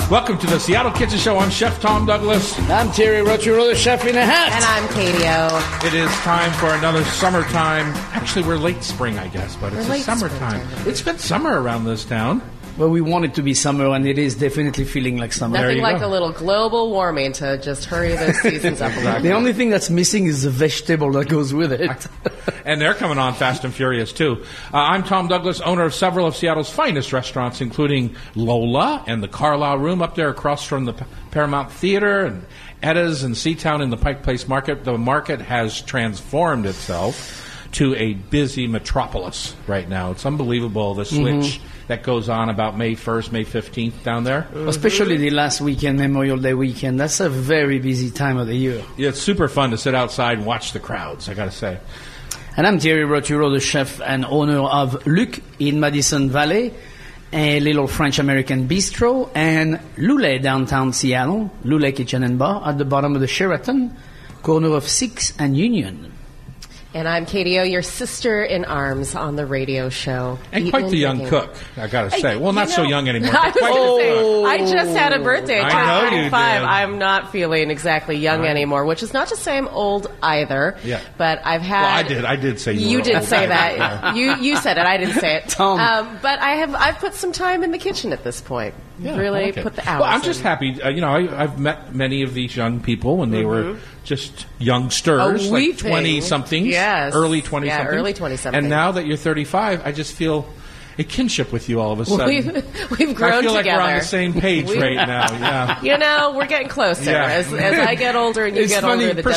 Welcome to the Seattle Kitchen Show. I'm Chef Tom Douglas. I'm Terry Roturola, the chef in a hat. And I'm Katie O. It is time for another summertime. Actually, we're late spring, I guess, but it's summertime. It's been summer around this town. Well, we want it to be summer, and it is definitely feeling like summer. Nothing like a little global warming to just hurry those seasons up a little. The only thing that's missing is the vegetable that goes with it. And they're coming on fast and furious, too. I'm Tom Douglas, owner of several of Seattle's finest restaurants, including Lola and the Carlisle Room up there across from the Paramount Theater, and Edda's and Seatown in the Pike Place Market. The market has transformed itself to a busy metropolis right now. It's unbelievable, the switch that goes on about May 1st, May 15th down there. Especially the last weekend, Memorial Day weekend. That's a very busy time of the year. Yeah, it's super fun to sit outside and watch the crowds, I got to say. And I'm Thierry Roturo, the chef and owner of Luc in Madison Valley, a little French-American bistro, and Lule downtown Seattle, Lule Kitchen and Bar at the bottom of the Sheraton, corner of 6th and Union. And I'm Katie O, your sister in arms on the radio show. And quite the young cook, I got to say. Well, not so young anymore. I was going to say, I just had a birthday. I turned 35. I'm not feeling exactly young anymore, which is not to say I'm old either. Yeah. But I've had... Well, I did say you did say that. You said it. I didn't say it. Tom. But I've put some time in the kitchen at this point. Yeah, really put the hours Well, I'm just happy. I've met many of these young people when they were just youngsters, like 20-somethings, early 20-somethings. Yeah, early 20-somethings. And now that you're 35, I just feel a kinship with you all of a sudden. We've grown together. I feel like we're on the same page right now. Yeah. We're getting closer. Yeah. As I get older and you get older, the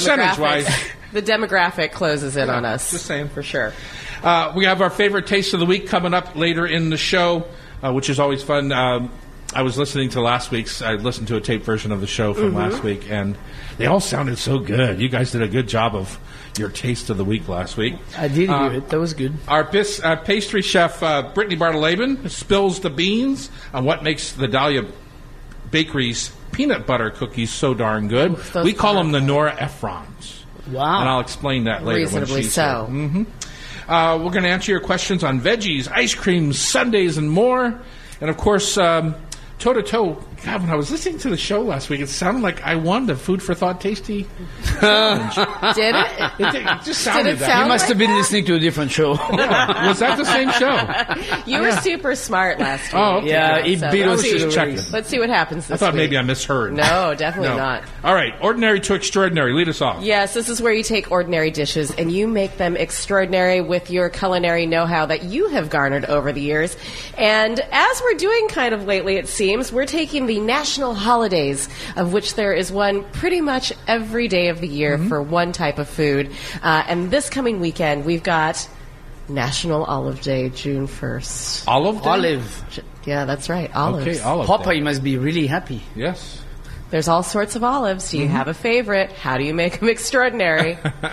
demographic closes in on us. Just saying. For sure. We have our favorite taste of the week coming up later in the show, which is always fun. I was listening to last week's. I listened to a tape version of the show from last week, and they all sounded so good. You guys did a good job of your taste of the week last week. I did hear it. That was good. Our pastry chef, Brittany Bartolabin, spills the beans on what makes the Dahlia Bakery's peanut butter cookies so darn good. We call them the Nora Ephrons. Wow. And I'll explain that later. Reasonably so. We're going to answer your questions on veggies, ice cream, sundaes, and more. And, of course... toe-to-toe. God, when I was listening to the show last week, it sounded like I won the Food for Thought Tasty challenge. Did it? It just sounded that. You must have been listening to a different show. Yeah. Was that the same show? You were super smart last week. Oh, okay. Yeah, he beat us to the checking. race. Let's see what happens this week. I thought maybe I misheard. No, definitely not. All right, ordinary to extraordinary. Lead us off. Yes, this is where you take ordinary dishes and you make them extraordinary with your culinary know-how that you have garnered over the years. And as we're doing kind of lately, it seems, we're taking the national holidays, of which there is one pretty much every day of the year for one type of food. And this coming weekend, we've got National Olive Day, June 1st. Olive Day? Olive. Yeah, that's right. Olives. Okay, olive Papa, day. you must be really happy. Yes. There's all sorts of olives. Do you have a favorite? How do you make them extraordinary?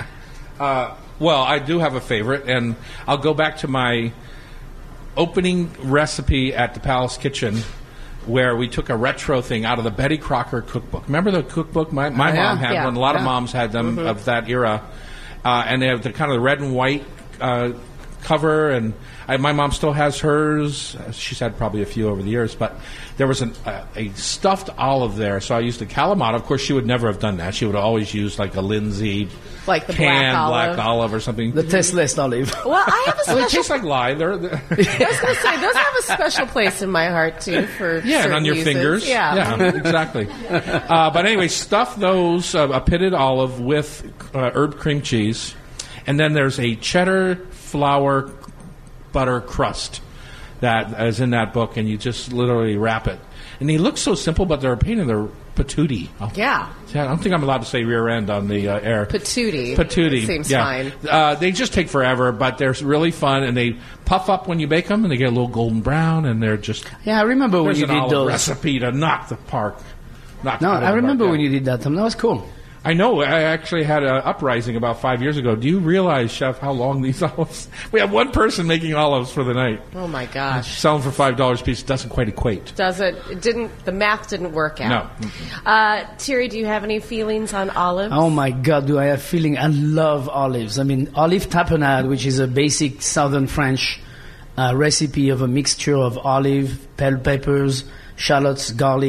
Well, I do have a favorite, and I'll go back to my opening recipe at the Palace Kitchen, where we took a retro thing out of the Betty Crocker cookbook. Remember the cookbook? My mom had one. A lot of moms had them of that era. And they have the kind of the red and white cover. And my mom still has hers. She's had probably a few over the years. But there was a stuffed olive there. So I used a Kalamata. Of course, she would never have done that. She would always use like a Lindsay like the canned black olive or something. The tasteless olive. Well, I have a special... Well, it tastes like lye. I was going to say, those have a special place in my heart, too, for and on your uses. fingers. Yeah, exactly. But anyway, stuff those, a pitted olive with herb cream cheese. And then there's a cheddar flour butter crust that is in that book, and you just literally wrap it. And they look so simple, but they're a pain in the patootie. Yeah. I don't think I'm allowed to say rear end on the air. Patootie. Patootie. Seems fine. They just take forever, but they're really fun, and they puff up when you bake them, and they get a little golden brown, and they're just... Yeah, I remember when you did those. Recipe to knock the park. I remember when you did that. That was cool. I know. I actually had an uprising about 5 years ago. Do you realize, Chef, how long these olives... We have one person making olives for the night. Oh, my gosh. Selling for $5 a piece doesn't quite equate. The math didn't work out. No. Thierry, do you have any feelings on olives? Oh, my God, do I have feeling? I love olives. I mean, olive tapenade, which is a basic southern French recipe of a mixture of olive, bell peppers, shallots, garlic,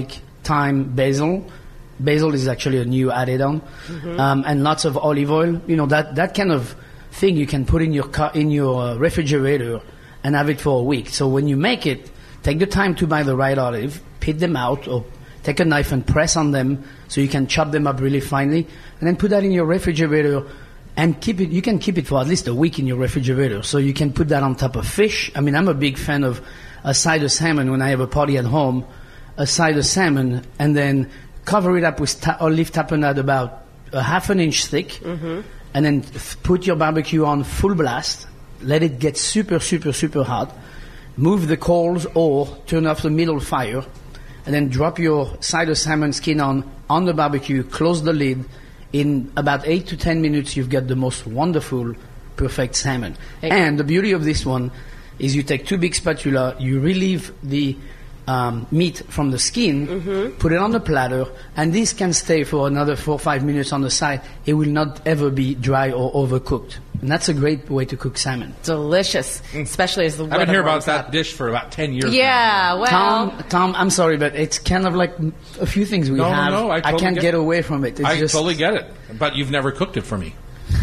thyme, basil. Basil is actually a new added on, and lots of olive oil. You know, that kind of thing you can put in your refrigerator and have it for a week. So when you make it, take the time to buy the right olive, pit them out, or take a knife and press on them so you can chop them up really finely, and then put that in your refrigerator and keep it. You can keep it for at least a week in your refrigerator. So you can put that on top of fish. I mean, I'm a big fan of a side of salmon when I have a party at home, a side of salmon, and then cover it up with olive tapenade about a half an inch thick, and then put your barbecue on full blast. Let it get super, super, super hot. Move the coals or turn off the middle fire, and then drop your side of salmon skin on the barbecue. Close the lid. In about 8 to 10 minutes, you've got the most wonderful, perfect salmon. And the beauty of this one is you take 2 big spatula, you relieve the meat from the skin, put it on the platter, and this can stay for another 4 or 5 minutes on the side. It will not ever be dry or overcooked. And that's a great way to cook salmon. Delicious, especially as the weather I've been hearing about warms that up. dish for about 10 years Yeah, now. well, Tom, I'm sorry, but it's kind of like a few things we have. No, I totally can't get get it. away from it. It's I just, totally get it. But you've never cooked it for me.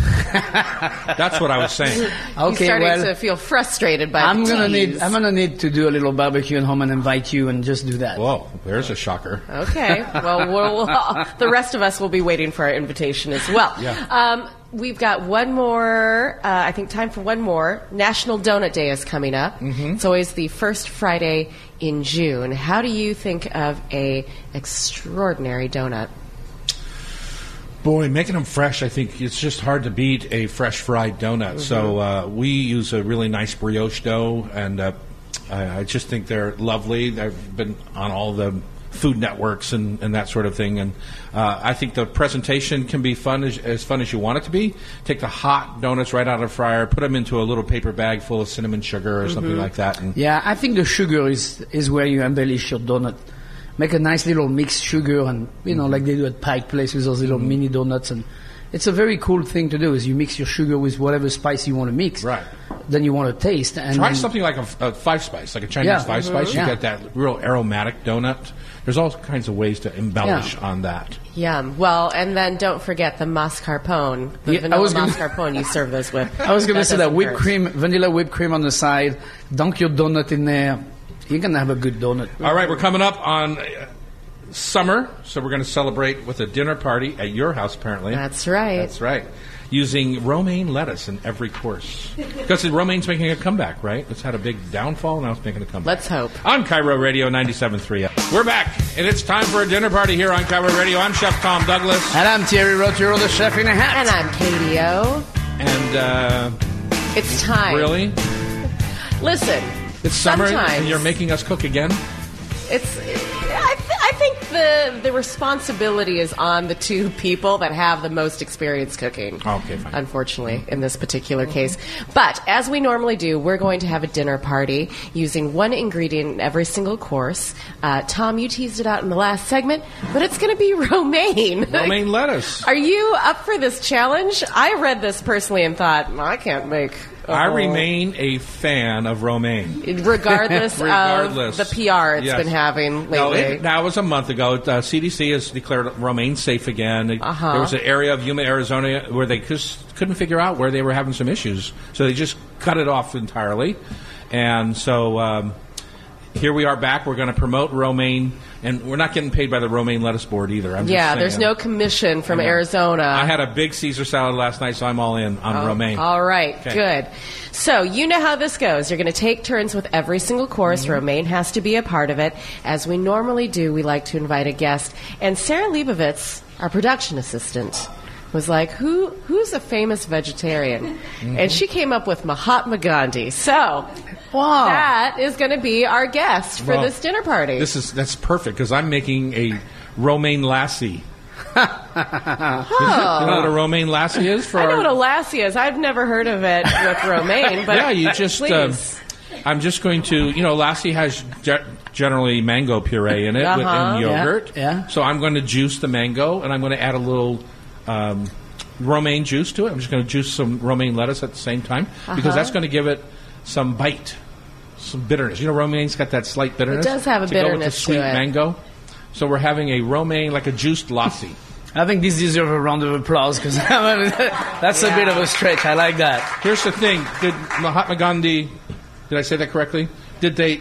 That's what I was saying. He's Okay, starting well, to feel frustrated by I'm the gonna need to do a little barbecue at home and invite you and just do that. Whoa, there's a shocker. Okay. Well, the rest of us will be waiting for our invitation as well. Yeah. We've got one more, I think time for one more. National Donut Day is coming up. It's always the first Friday in June. How do you think of a extraordinary donut? Boy, making them fresh, I think it's just hard to beat a fresh fried donut. So we use a really nice brioche dough, and I just think they're lovely. I've been on all the food networks and that sort of thing, and I think the presentation can be fun as fun as you want it to be. Take the hot donuts right out of the fryer, put them into a little paper bag full of cinnamon sugar or something like that. And Yeah, I think the sugar is where you embellish your donut. Make a nice little mixed sugar, and like they do at Pike Place with those little mini donuts, and it's a very cool thing to do. Is you mix your sugar with whatever spice you want to mix. Right. Then you want to taste. And try then- something like a five-spice, like a Chinese Yeah. five-spice. You Yeah. get that real aromatic donut. There's all kinds of ways to embellish on that. Yum. Well, and then don't forget the mascarpone, the Yeah, I vanilla was gonna- mascarpone you serve those with. I was going to say that doesn't whipped hurt. cream, vanilla whipped cream on the side. Dunk your donut in there. You're going to have a good donut. All right, we're coming up on summer, so we're going to celebrate with a dinner party at your house, apparently. That's right. That's right. Using romaine lettuce in every course. Because romaine's making a comeback, right? It's had a big downfall, now it's making a comeback. Let's hope. On Cairo Radio 97.3. We're back, and it's time for a dinner party here on Cairo Radio. I'm Chef Tom Douglas. And I'm Thierry Roturo, the chef in a hat. And I'm Katie O. And, It's time. really? Listen. It's summer, sometimes and you're making us cook again? It's. I think the responsibility is on the two people that have the most experience cooking. Okay, fine. Unfortunately, in this particular case. But as we normally do, we're going to have a dinner party using one ingredient in every single course. Tom, you teased it out in the last segment, but it's going to be romaine. Romaine lettuce. Are you up for this challenge? I read this personally and thought, I can't make. I remain a fan of romaine. Regardless Regardless. of the PR it's Yes. been having No, lately. that was a month ago. CDC has declared romaine safe again. There was an area of Yuma, Arizona, where they just couldn't figure out where they were having some issues, so they just cut it off entirely. And so here we are back. We're going to promote romaine, and we're not getting paid by the Romaine Lettuce Board either. I'm just saying. There's no commission from Arizona. I had a big Caesar salad last night, so I'm all in on romaine. All right, Okay. good. So you know how this goes. You're going to take turns with every single course. Romaine has to be a part of it. As we normally do, we like to invite a guest. And Sarah Leibovitz, our production assistant, was like, who's a famous vegetarian? And she came up with Mahatma Gandhi. So Wow. that is going to be our guest for Well, this dinner party. That's perfect, because I'm making a romaine lassie. You know what a romaine lassie is? I know what a lassie is. I've never heard of it with romaine, but Yeah, you just. please. I'm just going to. Lassi has generally mango puree in it Uh-huh. and yogurt. Yeah. So I'm going to juice the mango, and I'm going to add a little romaine juice to it. I'm just going to juice some romaine lettuce at the same time, because that's going to give it some bite, some bitterness. Romaine's got that slight bitterness. It does have a to go with the bitterness to sweet it. mango. So we're having a romaine, like a juiced lassi. I think this deserves a round of applause because that's a bit of a stretch. I like that. Here's the thing. Did Mahatma Gandhi, did I say that correctly? Did they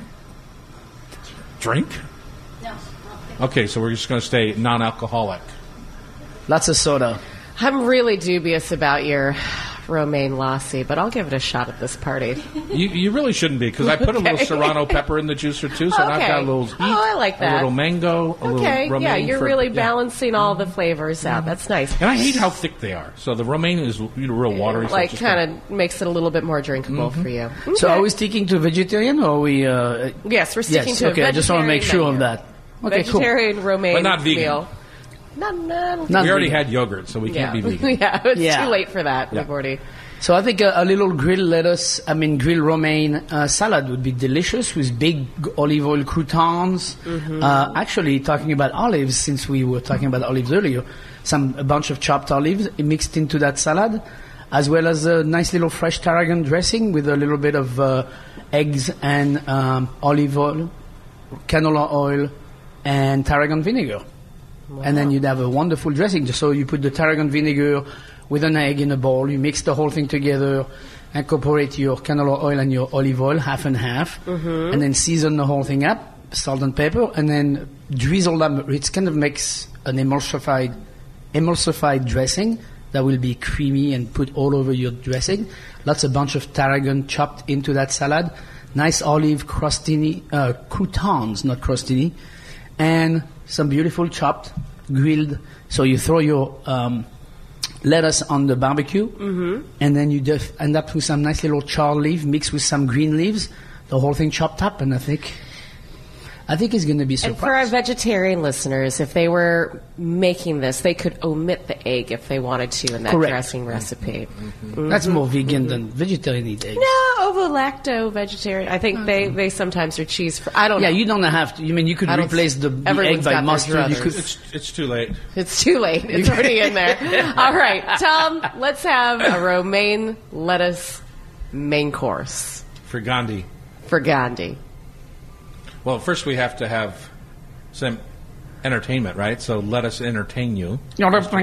drink? No. Okay, so we're just going to stay non-alcoholic. Lots of soda. I'm really dubious about your romaine lassi, but I'll give it a shot at this party. You really shouldn't be, because I put a little serrano pepper in the juicer too, so now I've got a little heat, I like that. a little mango, a little romaine. Yeah, you're really yeah. balancing all the flavors out. That's nice. And I hate how thick they are. So the romaine is real watery. Like, so kind of makes it a little bit more drinkable for you. So Okay. are we sticking to vegetarian or are we... Yes, we're sticking yes, to okay, a I just want to make sure of menu. that. Okay, cool. Vegetarian romaine But not vegan. meal. Not Not we already vegan. had yogurt, so we yeah. can't be vegan. Yeah, it's Yeah. too late for that. Yeah. We've already... So I think a little grilled grilled romaine salad would be delicious with big olive oil croutons. Actually, talking about olives, since we were talking about olives earlier, a bunch of chopped olives mixed into that salad, as well as a nice little fresh tarragon dressing with a little bit of eggs and olive oil, canola oil, and tarragon vinegar. And then you'd have a wonderful dressing. So you put the tarragon vinegar with an egg in a bowl. You mix the whole thing together, incorporate your canola oil and your olive oil, half and half, and then season the whole thing up, salt and pepper, and then drizzle them. It kind of makes an emulsified dressing that will be creamy and put all over your dressing. A bunch of tarragon chopped into that salad. Nice olive crostini, croutons, not crostini, and some beautiful chopped, grilled. So you throw your lettuce on the barbecue, and then you just end up with some nice little char leaf mixed with some green leaves. The whole thing chopped up, and I think it's going to be And for our surprised. vegetarian listeners, if they were making this, they could omit the egg if they wanted to in that Correct. dressing recipe. That's more vegan than vegetarian eat eggs. No, ovo-lacto vegetarian. I think they sometimes are cheese for. I don't Yeah, know. you don't have to. You mean you could I don't- replace the egg everyone's by got their mustard? You could. druthers. It's too late. It's too late. It's already in there. All right, Tom, let's have a romaine lettuce main course For Gandhi. for Gandhi. Well, first we have to have some entertainment, right? So let us entertain you. Mr.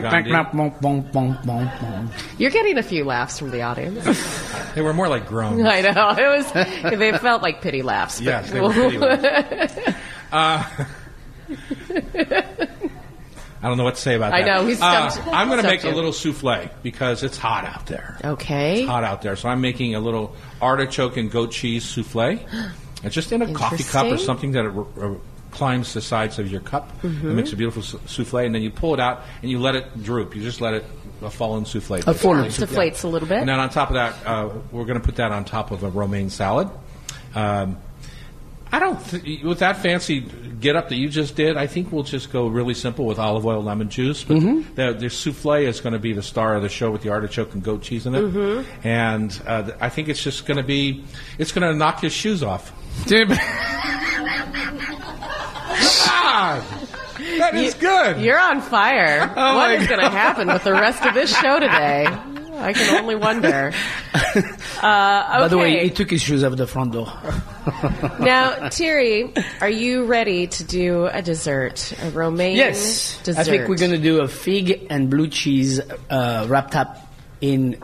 Gandhi. You're getting a few laughs from the audience. They were more like groans. I know. They felt like pity laughs. But Yes, they were pretty loud. I don't know what to say about I that. know, he's stumped- I'm going to make stumped a you. little souffle because it's hot out there. Okay. It's hot out there. So I'm making a little artichoke and goat cheese souffle. It's just in a coffee cup or Interesting. something that climbs the sides of your cup. Mm-hmm. It makes a beautiful souffle, and then you pull it out and you let it droop. You just let it fall in souffle. A fallen Just deflates a little bit. And then on top of that, we're going to put that on top of a romaine salad. I don't with that fancy get up that you just did. I think we'll just go really simple with olive oil, lemon juice. But the souffle is going to be the star of the show with the artichoke and goat cheese in it. And I think it's just going to be. It's going to knock his shoes off. God, that is good. You're on fire. Oh What my is going to happen with the rest of this show today? I can only wonder. By the way, okay. he took his shoes out the front door. Now, Thierry, are you ready to do a dessert, a romaine Yes, dessert? I think we're going to do a fig and blue cheese wrapped up in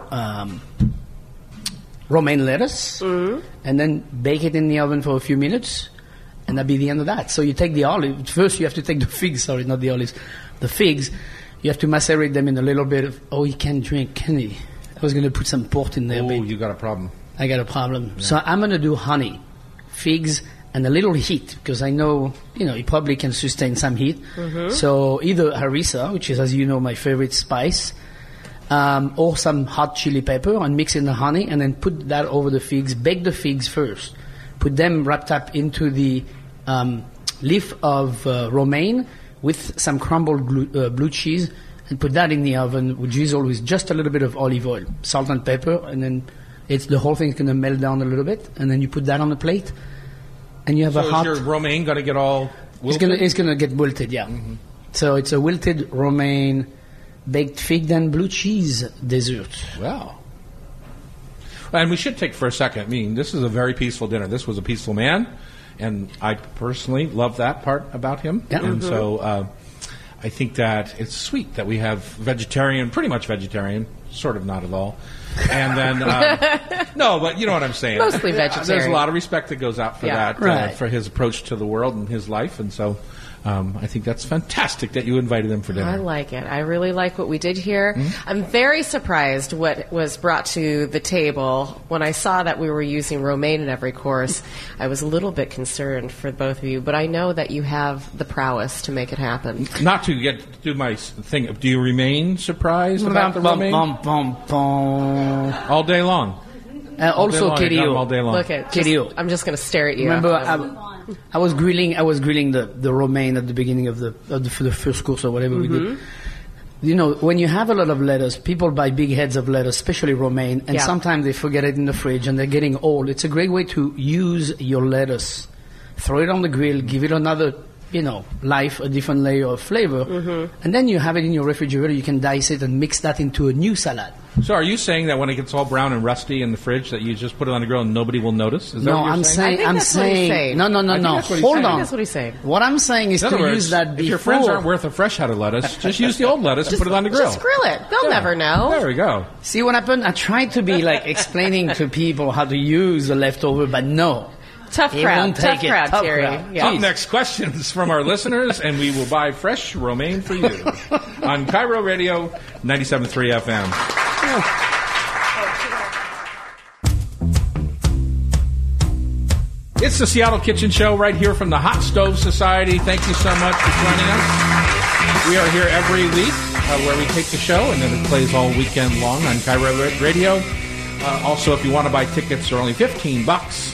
romaine lettuce, and then bake it in the oven for a few minutes, and that'll be the end of that. So you take the olive. First, you have to take the figs. Sorry, not the olives. The figs. You have to macerate them in a little bit of. Oh, he can't drink, can he? I was going to put some port in there. Oh, babe. you got a problem. I got a problem. Yeah. So I'm going to do honey, figs, and a little heat because I know, it probably can sustain some heat. So either harissa, which is, as you know, my favorite spice, or some hot chili pepper and mix in the honey and then put that over the figs. Bake the figs first. Put them wrapped up into the leaf of romaine with some crumbled blue cheese and put that in the oven, which is always just a little bit of olive oil, salt and pepper, and then the whole thing's going to melt down a little bit, and then you put that on a plate, and you have So a hot. is your romaine going to get all wilted? It's going to get wilted, yeah. So it's a wilted romaine baked fig and blue cheese dessert. Wow. And we should take for a second. I mean, this is a very peaceful dinner. This was a peaceful man, and I personally love that part about him. Yeah. And so I think that it's sweet that we have vegetarian, pretty much vegetarian, sort of not at all. And then, no, but you know what I'm saying. Mostly vegetarian. There's a lot of respect that goes out for that, Right. for his approach to the world and his life. And so I think that's fantastic that you invited him for dinner. I like it. I really like what we did here. I'm very surprised what was brought to the table. When I saw that we were using romaine in every course, I was a little bit concerned for both of you, but I know that you have the prowess to make it happen. Not to get do my thing. Do you remain surprised about the romaine? All day long. Also, All day long. Look at Kirio. I'm just going to stare at you. Remember, after. I was grilling the romaine at the beginning of for the first course or whatever we did. You know, when you have a lot of lettuce, people buy big heads of lettuce, especially romaine, and Yeah. sometimes they forget it in the fridge and they're getting old. It's a great way to use your lettuce. Throw it on the grill, give it another, life, a different layer of flavor, and then you have it in your refrigerator. You can dice it and mix that into a new salad. So are you saying that when it gets all brown and rusty in the fridge that you just put it on the grill and nobody will notice? Is that No, what you're I'm saying? I think that's what he's saying. No. I think that's what he's Hold saying. on. That's what he's saying. What I'm saying is In to other words, use that if before. your friends aren't worth a fresh head of lettuce, just use the old lettuce and put it on the grill. Just grill it. They'll never know. There we go. See what happened? I tried to be like explaining to people how to use the leftover, but no. Tough He crowd. won't take it. Tough Terry. crowd. Yeah. Up next, questions from our listeners, and we will buy fresh romaine for you on Cairo Radio 97.3 FM. It's the Seattle Kitchen Show right here from the Hot Stove Society. Thank you so much for joining us. We are here every week where we take the show, and then it plays all weekend long on Cairo Radio. Also, if you want to buy tickets, they're only $15.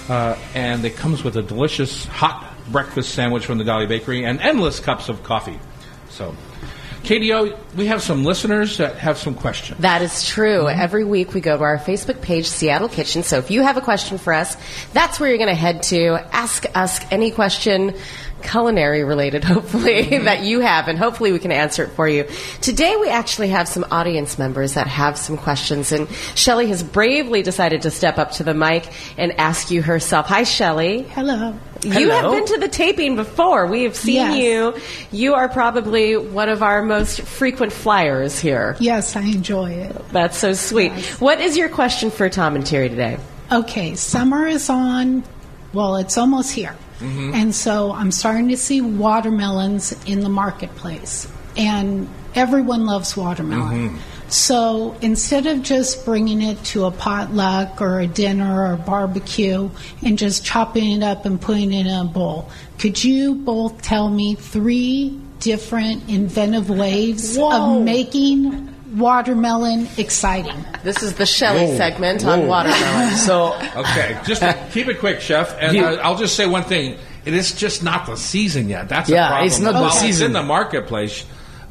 And it comes with a delicious hot breakfast sandwich from the Dahlia Bakery and endless cups of coffee. So, KDO, we have some listeners that have some questions. That is true. Every week we go to our Facebook page, Seattle Kitchen. So if you have a question for us, that's where you're going to head to. Ask us any question, culinary related, hopefully, that you have, and hopefully we can answer it for you. Today we actually have some audience members that have some questions, and Shelley has bravely decided to step up to the mic and ask you herself. Hi, Shelley. Hello. You have Hello. been to the taping before. We have seen Yes. you. You are probably one of our most frequent flyers here. Yes, I enjoy it. That's so sweet. Yes. What is your question for Tom and Terry today? Okay, summer is on. Well, it's almost here. And so I'm starting to see watermelons in the marketplace. And everyone loves watermelon. So instead of just bringing it to a potluck or a dinner or a barbecue and just chopping it up and putting it in a bowl, could you both tell me 3 different inventive ways Whoa. of making watermelon exciting? This is the Shelley Whoa. segment on Whoa. watermelon. So, Okay, just keep it quick, Chef. And I'll just say one thing. It is just not the season yet. That's a Yeah, problem. it's not the While It's season. in the marketplace.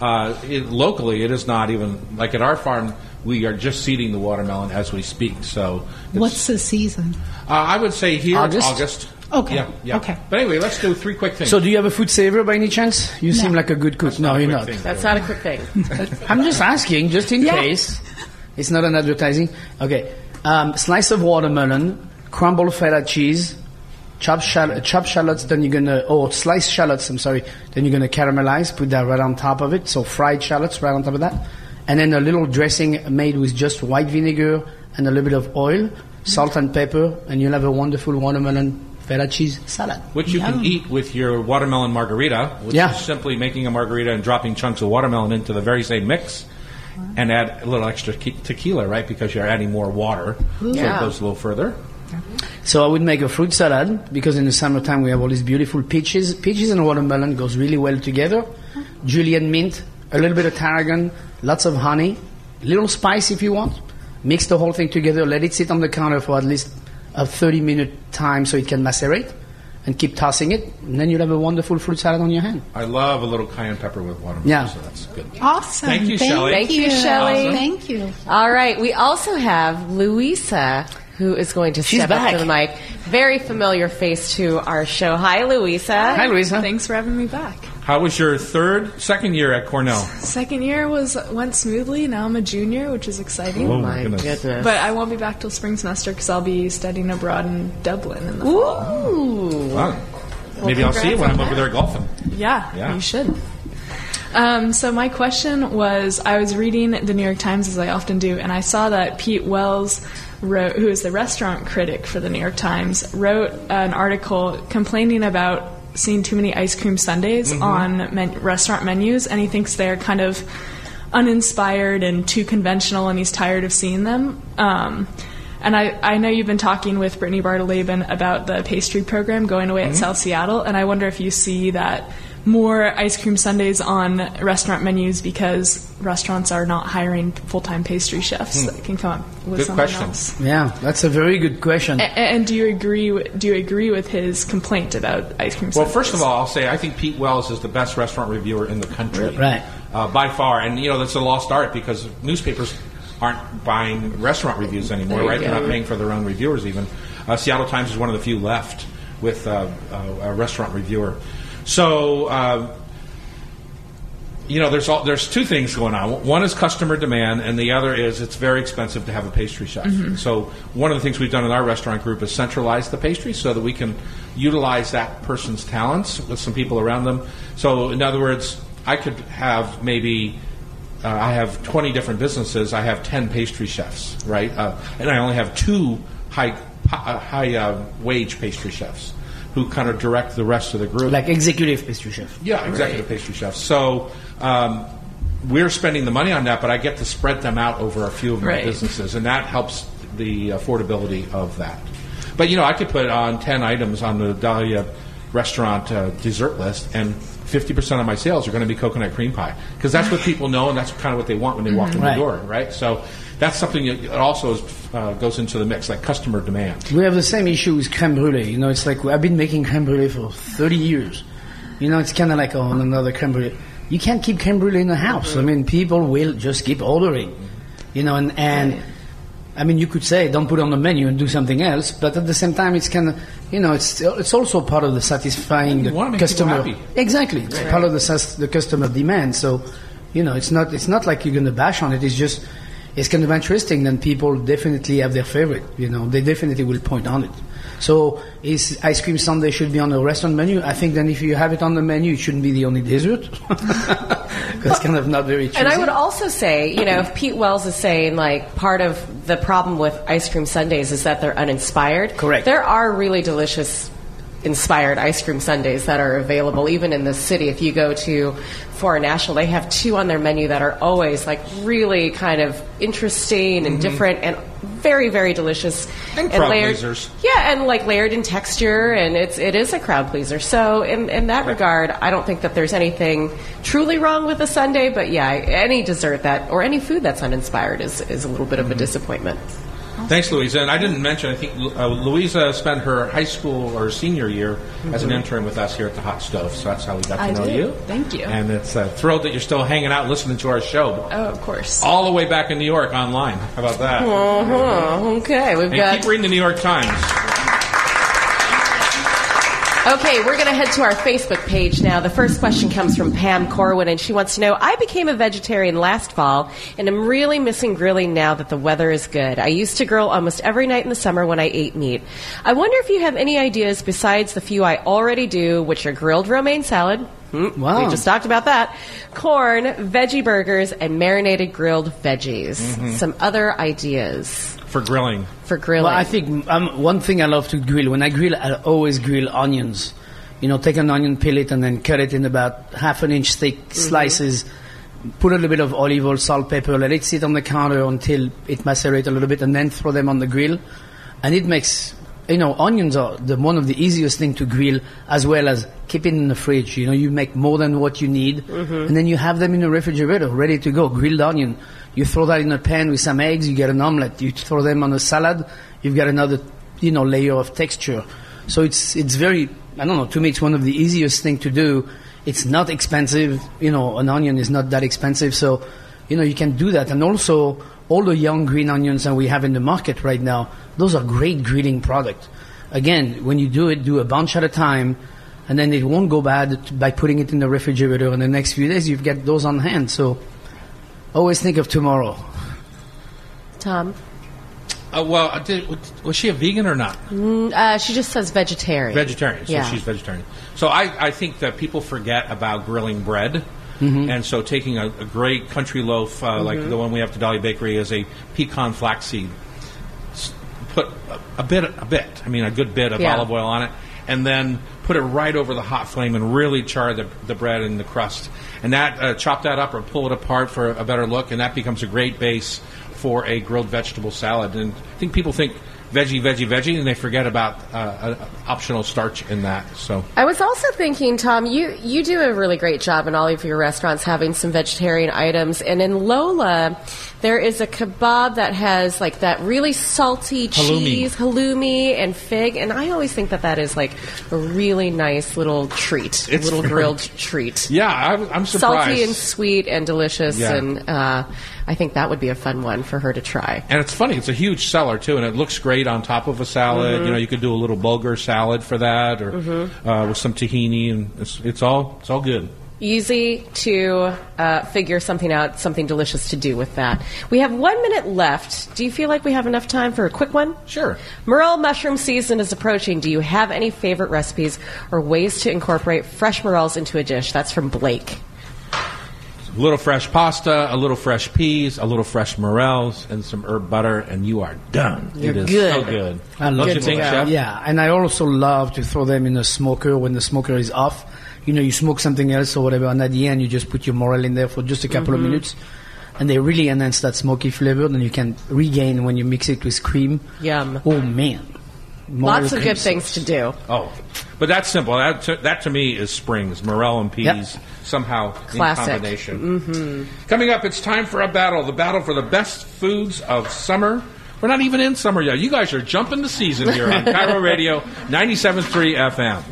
Locally, it is not even, like at our farm, we are just seeding the watermelon as we speak. So, What's the season? I would say here August? it's August. Okay, Yeah. okay. But anyway, let's do 3 quick things. do you have a food saver by any chance? You seem like a good cook. No, Quick you're not. thing. That's not a quick thing. I'm just asking, just in case. It's not an advertising. Okay. Slice of watermelon, crumbled feta cheese, chopped shallots, then you're gonna, or sliced shallots, I'm sorry, then you're gonna caramelize, put that right on top of it. So fried shallots right on top of that. And then a little dressing made with just white vinegar and a little bit of oil, salt and pepper, and you'll have a wonderful watermelon feta cheese salad. Which you can eat with your watermelon margarita, which Yeah. is simply making a margarita and dropping chunks of watermelon into the very same mix. And add a little extra tequila, right? Because you're adding more water. So Yeah. it goes a little further. So I would make a fruit salad because in the summertime we have all these beautiful peaches. Peaches and watermelon goes really well together. Julienne mint, a little bit of tarragon, lots of honey, little spice if you want. Mix the whole thing together. Let it sit on the counter for at least a 30-minute time so it can macerate, and keep tossing it. And then you'll have a wonderful fruit salad on your hand. I love a little cayenne pepper with watermelon. Yeah. So that's good. Awesome. Thank you, Shelley. Thank you, Shelley. Awesome. Thank you. All right. We also have Louisa, who is going to She's step up back. to the mic. Very familiar face to our show. Hi, Louisa. Hi, Louisa. Thanks for having me back. How was your second year at Cornell? Second year went smoothly. Now I'm a junior, which is exciting. Oh, My goodness. goodness. But I won't be back till spring semester because I'll be studying abroad in Dublin in the fall. Ooh. fun. Maybe I'll see you when I'm over there golfing. Yeah, you should. So my question was, I was reading the New York Times, as I often do, and I saw that Pete Wells wrote, who is the restaurant critic for the New York Times, wrote an article complaining about seeing too many ice cream sundaes on restaurant menus, and he thinks they're kind of uninspired and too conventional, and he's tired of seeing them. And I know you've been talking with Brittany Bartoleben about the pastry program going away at South Seattle, and I wonder if you see that more ice cream sundaes on restaurant menus because restaurants are not hiring full-time pastry chefs that can come up with good something question. else. Yeah, that's a very good question. And do you agree with his complaint about ice cream sundaes? Well, first of all, I'll say I think Pete Wells is the best restaurant reviewer in the country. Right. By far. And, that's a lost art because newspapers aren't buying restaurant reviews anymore, right? They're not paying for their own reviewers even. Seattle Times is one of the few left with a restaurant reviewer. So, there's two things going on. One is customer demand, and the other is it's very expensive to have a pastry chef. So one of the things we've done in our restaurant group is centralize the pastry so that we can utilize that person's talents with some people around them. So, in other words, I could have maybe... I have 20 different businesses. I have 10 pastry chefs, right? And I only have 2 high wage pastry chefs who kind of direct the rest of the group. Like executive pastry chef. Yeah, executive pastry chefs. So we're spending the money on that, but I get to spread them out over a few of my businesses, and that helps the affordability of that. But, I could put on 10 items on the Dahlia restaurant dessert list, and 50% of my sales are going to be coconut cream pie because that's what people know and that's kind of what they want when they walk in the door, right? So that's something that also goes into the mix, like customer demand. We have the same issue with creme brulee. It's like I've been making creme brulee for 30 years. It's kind of like another creme brulee. You can't keep creme brulee in the house. I mean, people will just keep ordering. And I mean, you could say don't put it on the menu and do something else, but at the same time, it's kind of, it's also part of the satisfying the customer. Exactly, it's part of the customer demand. So, it's not like you're going to bash on it. It's just it's kind of interesting. Then people definitely have their favorite. They definitely will point on it. So, is ice cream sundae should be on the restaurant menu? I think then if you have it on the menu, it shouldn't be the only dessert. That's kind of not very choosy. And I would also say, if Pete Wells is saying, like, part of the problem with ice cream sundaes is that they're uninspired. Correct. There are really delicious inspired ice cream sundaes that are available even in the city. If you go to Foreign National, they have 2 on their menu that are always, like, really kind of interesting and different and very, very delicious. And crowd layered, pleasers. Yeah, and like layered in texture, and it is a crowd pleaser. So in that regard, I don't think that there's anything truly wrong with a sundae, but yeah, any dessert or any food that's uninspired is a little bit of a disappointment. Thanks, Louisa. And I didn't mention, I think Louisa spent her high school or senior year as an intern with us here at the Hot Stove. So that's how we got to know you. Thank you. And it's thrilled that you're still hanging out listening to our show. Oh, of course. All the way back in New York online. How about that? Okay, keep reading the New York Times. Okay, we're going to head to our Facebook page now. The first question comes from Pam Corwin, and she wants to know, I became a vegetarian last fall, and am really missing grilling now that the weather is good. I used to grill almost every night in the summer when I ate meat. I wonder if you have any ideas besides the few I already do, which are grilled romaine salad. Wow. We just talked about that. Corn, veggie burgers, and marinated grilled veggies. Some other ideas. For grilling. Well, I think one thing I love to grill, when I grill, I always grill onions. Take an onion, peel it, and then cut it in about half an inch thick slices. Put a little bit of olive oil, salt, pepper, let it sit on the counter until it macerates a little bit, and then throw them on the grill. And it makes, onions are one of the easiest thing to grill, as well as keep it in the fridge. You make more than what you need, and then you have them in the refrigerator, ready to go. Grilled onion. You throw that in a pan with some eggs, you get an omelette. You throw them on a salad, you've got another, layer of texture. So it's very, I don't know, to me it's one of the easiest thing to do. It's not expensive, an onion is not that expensive. So, you can do that. And also, all the young green onions that we have in the market right now, those are great grilling products. Again, when you do a bunch at a time, and then it won't go bad by putting it in the refrigerator. In the next few days, you've got those on hand. So, always think of tomorrow. Tom? Was she a vegan or not? She just says vegetarian. Vegetarian. So Yeah. she's vegetarian. So I think that people forget about grilling bread. And so taking a great country loaf, like the one we have at the Dahlia Bakery, is a pecan flaxseed. Put a good bit of Yeah. olive oil on it, and then put it right over the hot flame and really char the bread and the crust. And that chop that up or pull it apart for a better look, and that becomes a great base for a grilled vegetable salad. And I think people think veggie, and they forget about optional starch in that. So I was also thinking, Tom, you do a really great job in all of your restaurants having some vegetarian items. And in Lola, there is a kebab that has like that really salty cheese, halloumi, and fig. And I always think that is like a really nice little treat, It's a little very- grilled treat. yeah, I'm surprised. Salty and sweet and delicious. Yeah. And I think that would be a fun one for her to try. And it's funny; it's a huge seller too, and it looks great on top of a salad. You know, you could do a little bulgur salad for that, or with some tahini, and it's all good. Easy to figure something out, something delicious to do with that. We have 1 minute left. Do you feel like we have enough time for a quick one? Sure. Morel mushroom season is approaching. Do you have any favorite recipes or ways to incorporate fresh morels into a dish? That's from Blake. A little fresh pasta, a little fresh peas, a little fresh morels, and some herb butter, and you are done. You're it is good. so good. I love Don't you it. think, Chef? Yeah, and I also love to throw them in a smoker when the smoker is off. You know, you smoke something else or whatever, and at the end you just put your morel in there for just a couple of minutes, and they really enhance that smoky flavor. Then you can regain when you mix it with cream. Yum. Oh man, Morel Lots of cream good things sauce. to do. Oh, but that's simple. That to me is Springs, morel and peas, Yep. somehow Classic. in combination. Coming up, it's time for a battle. The battle for the best foods of summer. We're not even in summer yet. You guys are jumping the season here on Cairo Radio 97.3 FM.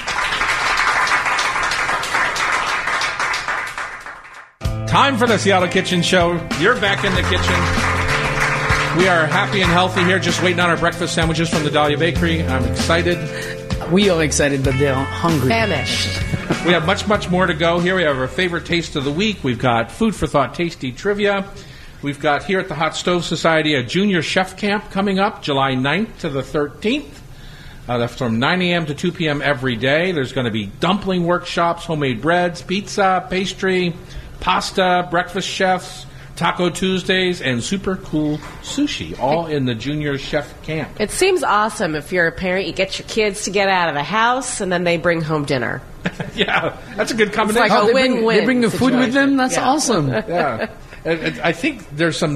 Time for the Seattle Kitchen Show. You're back in the kitchen. We are happy and healthy here, just waiting on our breakfast sandwiches from the Dahlia Bakery. I'm excited. We are excited, but they're hungry. Famished. We have much more to go here. We have our favorite taste of the week. We've got food for thought, tasty trivia. We've got here at the Hot Stove Society a junior chef camp coming up July 9th to the 13th. That's from 9 a.m. to 2 p.m. every day. There's going to be dumpling workshops, homemade breads, pizza, pastry, pasta, breakfast chefs, Taco Tuesdays, and super cool sushi, all in the junior chef camp. It seems awesome if you're a parent. You get your kids to get out of the house, and then they bring home dinner. Yeah, that's a good combination. like a they win-win They bring the food with them. That's Yeah. awesome. Yeah, I think there's some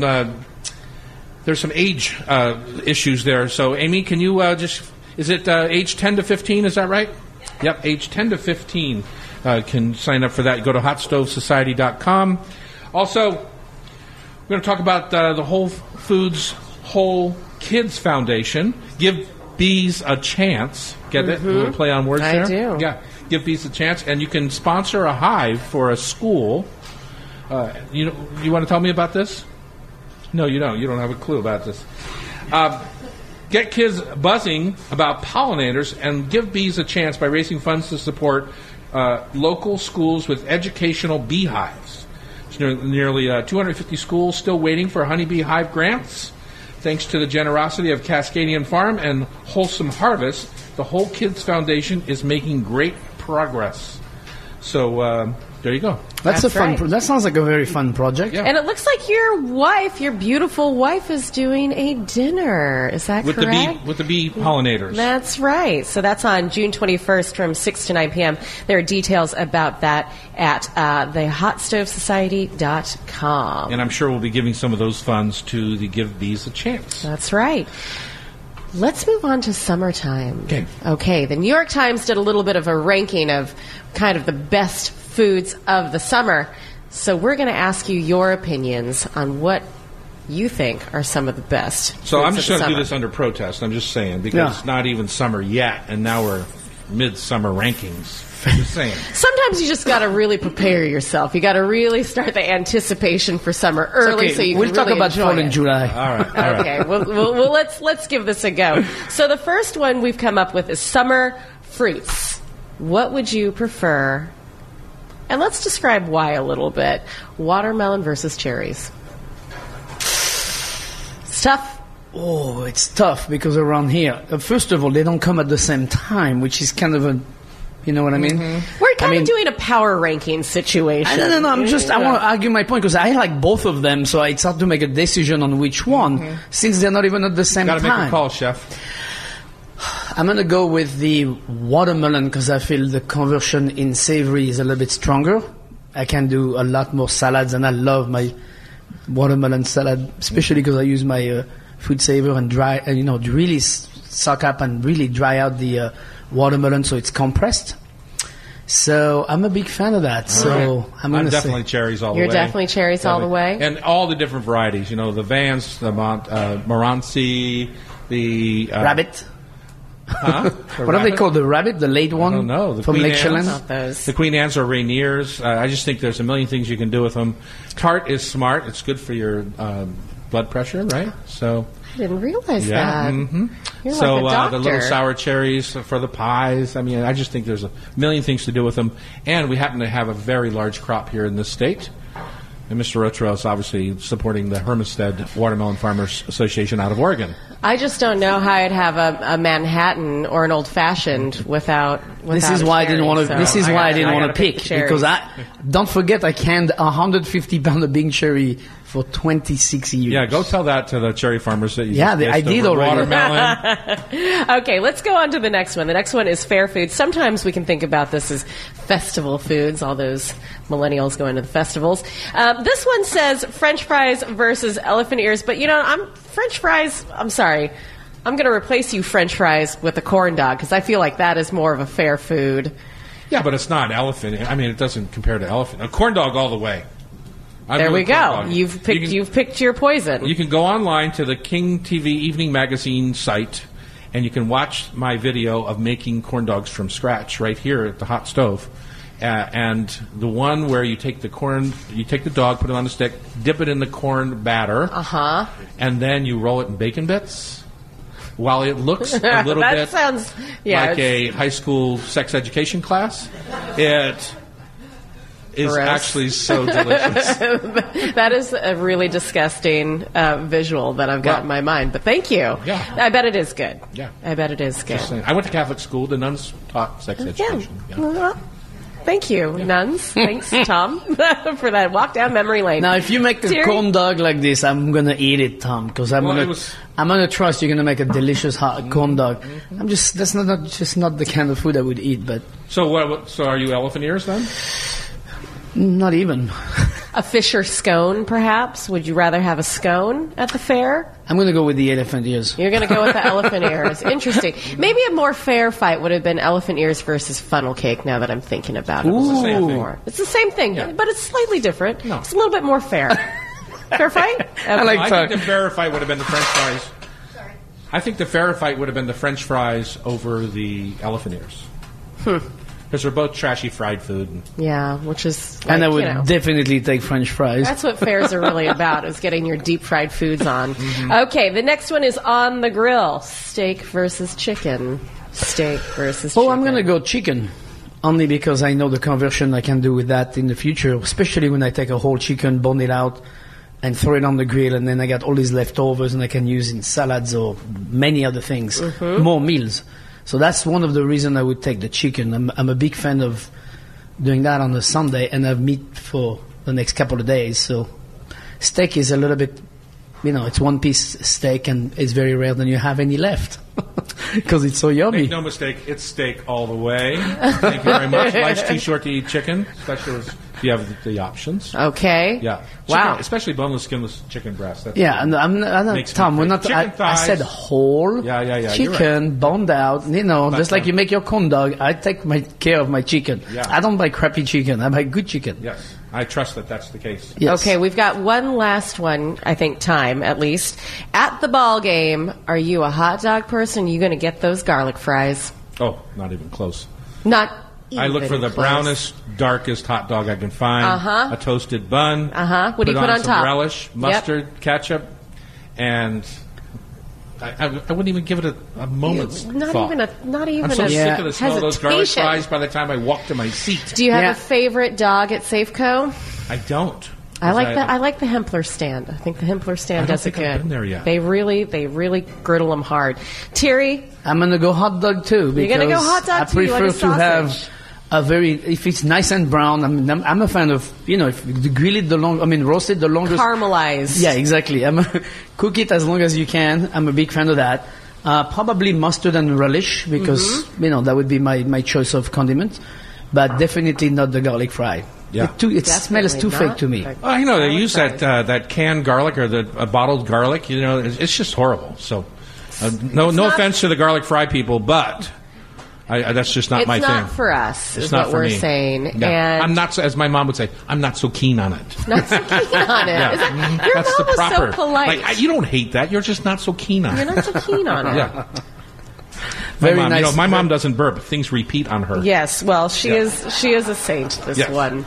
age issues there. So, Amy, can you is it age 10 to 15? Is that right? Yep, age 10 to 15 can sign up for that. Go to hotstovesociety.com. Also, we're going to talk about the Whole Foods Whole Kids Foundation. Give bees a chance. Get it? A little play on words I there? do. Yeah. Give bees a chance. And you can sponsor a hive for a school. You want to tell me about this? No, you don't. You don't have a clue about this. Get kids buzzing about pollinators and give bees a chance by raising funds to support local schools with educational beehives. There's nearly 250 schools still waiting for honeybee hive grants. Thanks to the generosity of Cascadian Farm and Wholesome Harvest, the Whole Kids Foundation is making great progress. So there you go. That's a fun. right. That sounds like a very fun project. Yeah. And it looks like your beautiful wife, is doing a dinner. Is that With correct? the bee pollinators. That's right. So that's on June 21st from 6 to 9 p.m. There are details about that at thehotstovesociety.com. And I'm sure we'll be giving some of those funds to the Give Bees a Chance. That's right. Let's move on to summertime. Okay. The New York Times did a little bit of a ranking of kind of the best foods of the summer. So we're going to ask you your opinions on what you think are some of the best So foods I'm just of the going to do summer. this under protest. I'm just saying, because Yeah. it's not even summer yet, and now we're midsummer rankings. I'm just saying. Sometimes you just got to really prepare yourself. You got to really start the anticipation for summer early, so you we'll can talk really about enjoy fall in it. July. All right. All right. Okay, well, let's give this a go. So the first one we've come up with is summer fruits. What would you prefer? And let's describe why a little bit. Watermelon versus cherries. It's tough. Oh, it's tough because around here, first of all, they don't come at the same time, which is kind of a, you know what I mean? We're kind of doing a power ranking situation. No. I want to argue my point because I like both of them, so it's hard to make a decision on which one since they're not even at the same Got to time. make a call, chef. I'm going to go with the watermelon because I feel the conversion in savory is a little bit stronger. I can do a lot more salads, and I love my watermelon salad, especially because I use my food saver and dry, really suck up and really dry out the watermelon so it's compressed. So I'm a big fan of that. So I'm going to say definitely cherries all the way. You're definitely cherries all the way. And all the different varieties. You know, the Vance, the Montmorency, the... rabbit. Huh? What are they called? The rabbit, the late one? I don't know. The from Queen Lake Anne's? Chelan? Not those. The Queen Anne's or Rainiers. I just think there's a million things you can do with them. Tart is smart. It's good for your blood pressure, right? So I didn't realize yeah. that. Mm-hmm. You're So like a doctor. the little sour cherries for the pies. I mean, I just think there's a million things to do with them. And we happen to have a very large crop here in this state. And Mr. Rotaro is obviously supporting the Hermisted Watermelon Farmers Association out of Oregon. I just don't know how I'd have a Manhattan or an old fashioned without. This is why I didn't want to. This is why I didn't want to pick cherries. because don't forget I canned 150 pound of Bing cherry for 26 years. Yeah, go tell that to the cherry farmers that you Yeah, just I placed did over already. watermelon. Okay, let's go on to the next one. The next one is fair food. Sometimes we can think about this as festival foods. All those millennials going to the festivals. This one says French fries versus elephant ears, but French fries. I'm sorry. I'm going to replace you French fries with a corn dog because I feel like that is more of a fair food. Yeah, but it's not elephant. I mean, it doesn't compare to elephant. A corn dog all the way. There we go. You've picked your poison. You can go online to the King TV Evening Magazine site, and you can watch my video of making corn dogs from scratch right here at the hot stove. And the one where you take the corn, you take the dog, put it on a stick, dip it in the corn batter, and then you roll it in bacon bits. While it looks a little That bit sounds, like a high school sex education class, it is Gross. actually so delicious. That is a really disgusting visual that I've got in my mind. But thank you. Yeah. I bet it is good. Yeah. I bet it is good. Just saying. I went to Catholic school. The nuns taught sex education. Yeah. Well, thank you, nuns. Thanks, Tom, for that walk down memory lane. Now, if you make a Terry? corn dog like this, I'm gonna eat it, Tom, because I'm gonna trust you're gonna make a delicious hot corn dog. That's not the kind of food I would eat, but So what? So are you elephant ears then? not even. A Fisher scone, perhaps? Would you rather have a scone at the fair? I'm gonna go with the elephant ears. You're going to go with the elephant ears. Interesting. Maybe a more fair fight would have been elephant ears versus funnel cake, now that I'm thinking about it. It's the same thing. It's the same thing, Yeah. but it's slightly different. No. It's a little bit more fair. Fair fight? I think the fairer fight would have been the French fries. I think the fairer fight would have been the French fries over the elephant ears. Because they're both trashy fried food. Yeah, which is And I like, would definitely take French fries. That's what fairs are really about, is getting your deep fried foods on. Okay, the next one is on the grill. Steak versus chicken. Steak versus chicken. Oh, I'm gonna go chicken. Only because I know the conversion I can do with that in the future, especially when I take a whole chicken, bone it out, and throw it on the grill, and then I got all these leftovers and I can use in salads or many other things, more meals. So that's one of the reasons I would take the chicken. I'm a big fan of doing that on a Sunday, and have meat for the next couple of days. So steak is a little bit, it's one piece steak, and it's very rare that you have any left because it's so yummy. Make no mistake, it's steak all the way. Thank you very much. Life's too short to eat chicken, especially if you have the options. Okay. Yeah. Wow. Chicken, especially boneless, skinless chicken breast. That's Yeah, and I'm not, Makes me Tom, we're crazy. not, Chicken I said thighs. whole Yeah, you're chicken, boned out, just like fine. you make your corn dog, I take care of my chicken. Yeah. I don't buy crappy chicken, I buy good chicken. Yes, I trust that that's the case. Yes. Okay, we've got one last one, I think, time at least. At the ball game, are you a hot dog person? Are you going to get those garlic fries? Oh, not even close. Not I look for the close. brownest, darkest hot dog I can find. Uh-huh. A toasted bun. Uh-huh. What do you put on some top? relish, mustard, ketchup, and I wouldn't even give it a moment's thought. Not even I'm so a sick of the smell of those garlic hesitation. fries by the time I walk to my seat. Do you have Yeah. a favorite dog at Safeco? I don't. I like the Hempler stand. I think the Hempler stand does it good. I don't think I've been there yet. They really griddle them hard. Terry, I'm gonna go hot dog too. You're gonna go hot dog I too. You prefer like a to have sausage. a very, if it's nice and brown. I'm a fan of, if you grill it roast it the longest. caramelized. Yeah, exactly. Cook it as long as you can. I'm a big fan of that. Probably mustard and relish because that would be my choice of condiment, but definitely not the garlic fry. Yeah. It smells too Definitely fake to me. not. Well, they Garlic use fry. that canned garlic or the bottled garlic. It's just horrible. So, no not- offense to the garlic fry people, but that's just not It's my not thing. for us, It's is not what for we're me. saying. Yeah. And I'm not, as my mom would say, I'm not so keen on it. not so keen on it. Yeah. Is that- your That's mom the was proper. so polite. Like, you don't hate that. You're just not so keen on You're it. not so keen on it. Yeah. Very my mom, nice. my mom doesn't burp. Things repeat on her. Yes, well, she is a saint, this Yes. one.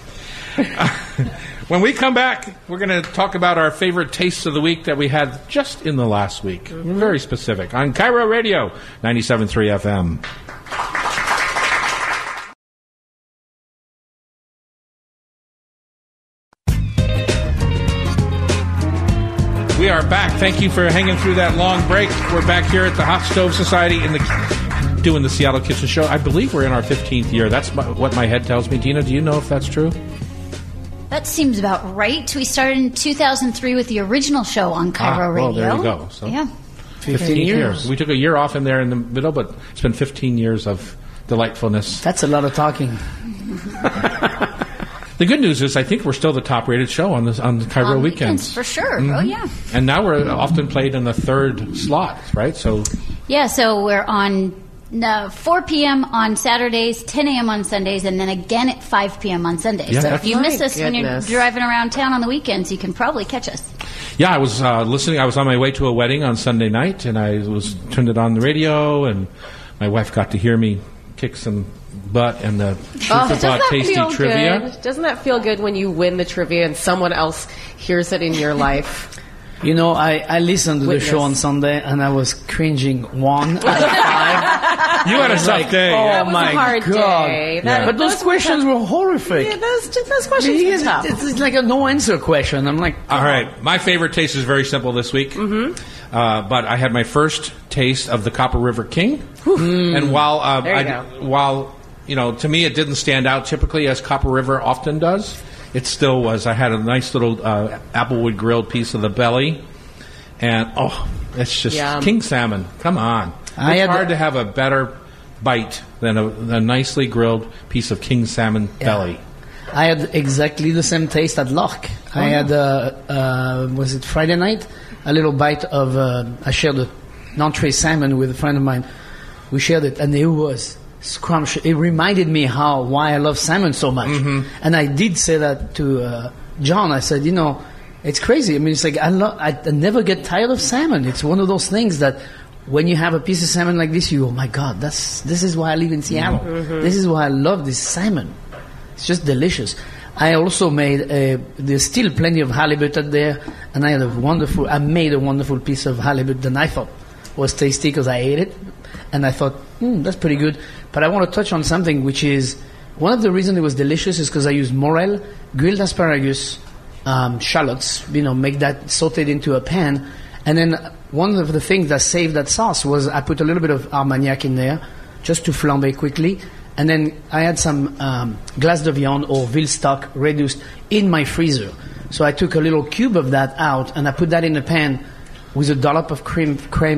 When we come back, we're going to talk about our favorite tastes of the week that we had just in the last week. Very specific. On Cairo Radio, 97.3 FM. We are back. Thank you for hanging through that long break. We're back here at the Hot Stove Society doing the Seattle Kitchen Show. I believe we're in our 15th year. That's what my head tells me. Dina, do you know if that's true? That seems about right. We started in 2003 with the original show on Cairo Radio. Well, there you go. So Yeah. 15 years. We took a year off in there in the middle, but it's been 15 years of delightfulness. That's a lot of talking. The good news is I think we're still the top-rated show on the Cairo On weekends. for sure. Mm-hmm. Oh, yeah. And now we're often played in the third slot, right? So Yeah, so we're on 4 p.m. on Saturdays, 10 a.m. on Sundays, and then again at 5 p.m. on Sundays. Yeah, so that's- if you miss My us when you're goodness. driving around town on the weekends, you can probably catch us. yeah, I was listening. I was on my way to a wedding on Sunday night, and I turned it on the radio, and my wife got to hear me kick some butt and the truth about doesn't that tasty feel trivia. good? Doesn't that feel good when you win the trivia and someone else hears it in your life? I listened to Witness. the show on Sunday and I was cringing 1 out of 5. You had a tough day. Oh That was my a hard God. day. Yeah. But those questions were horrific. Yeah, those questions You were guys- tough. It's like a no-answer question. I'm like, All right, my favorite taste is very simple this week. Mm-hmm. But I had my first taste of the Copper River King, and while There you go. while to me it didn't stand out typically as Copper River often does, it still was. I had a nice little applewood grilled piece of the belly, and it's just Yum. king salmon. Come on, I it's had hard the- to have a better bite than a nicely grilled piece of king salmon belly. I had exactly the same taste at Loch. I had, was it Friday night? A little bite of, I shared an entree salmon with a friend of mine. We shared it, and it was scrumptious. It reminded me why I love salmon so much. And I did say that to John. I said, it's crazy. I mean, it's like I never get tired of salmon. It's one of those things that when you have a piece of salmon like this, you go, oh my God, this is why I live in Seattle. This is why I love this salmon. It's just delicious. I also made there's still plenty of halibut out there, and I made a wonderful piece of halibut that I thought was tasty because I ate it, and I thought, that's pretty good. But I want to touch on something which is, one of the reasons it was delicious is because I used morel, grilled asparagus, shallots, make that sauteed into a pan, and then one of the things that saved that sauce was I put a little bit of Armagnac in there, just to flambe quickly. And then I had some glace de viande or veal stock reduced in my freezer. So I took a little cube of that out and I put that in a pan with a dollop of creme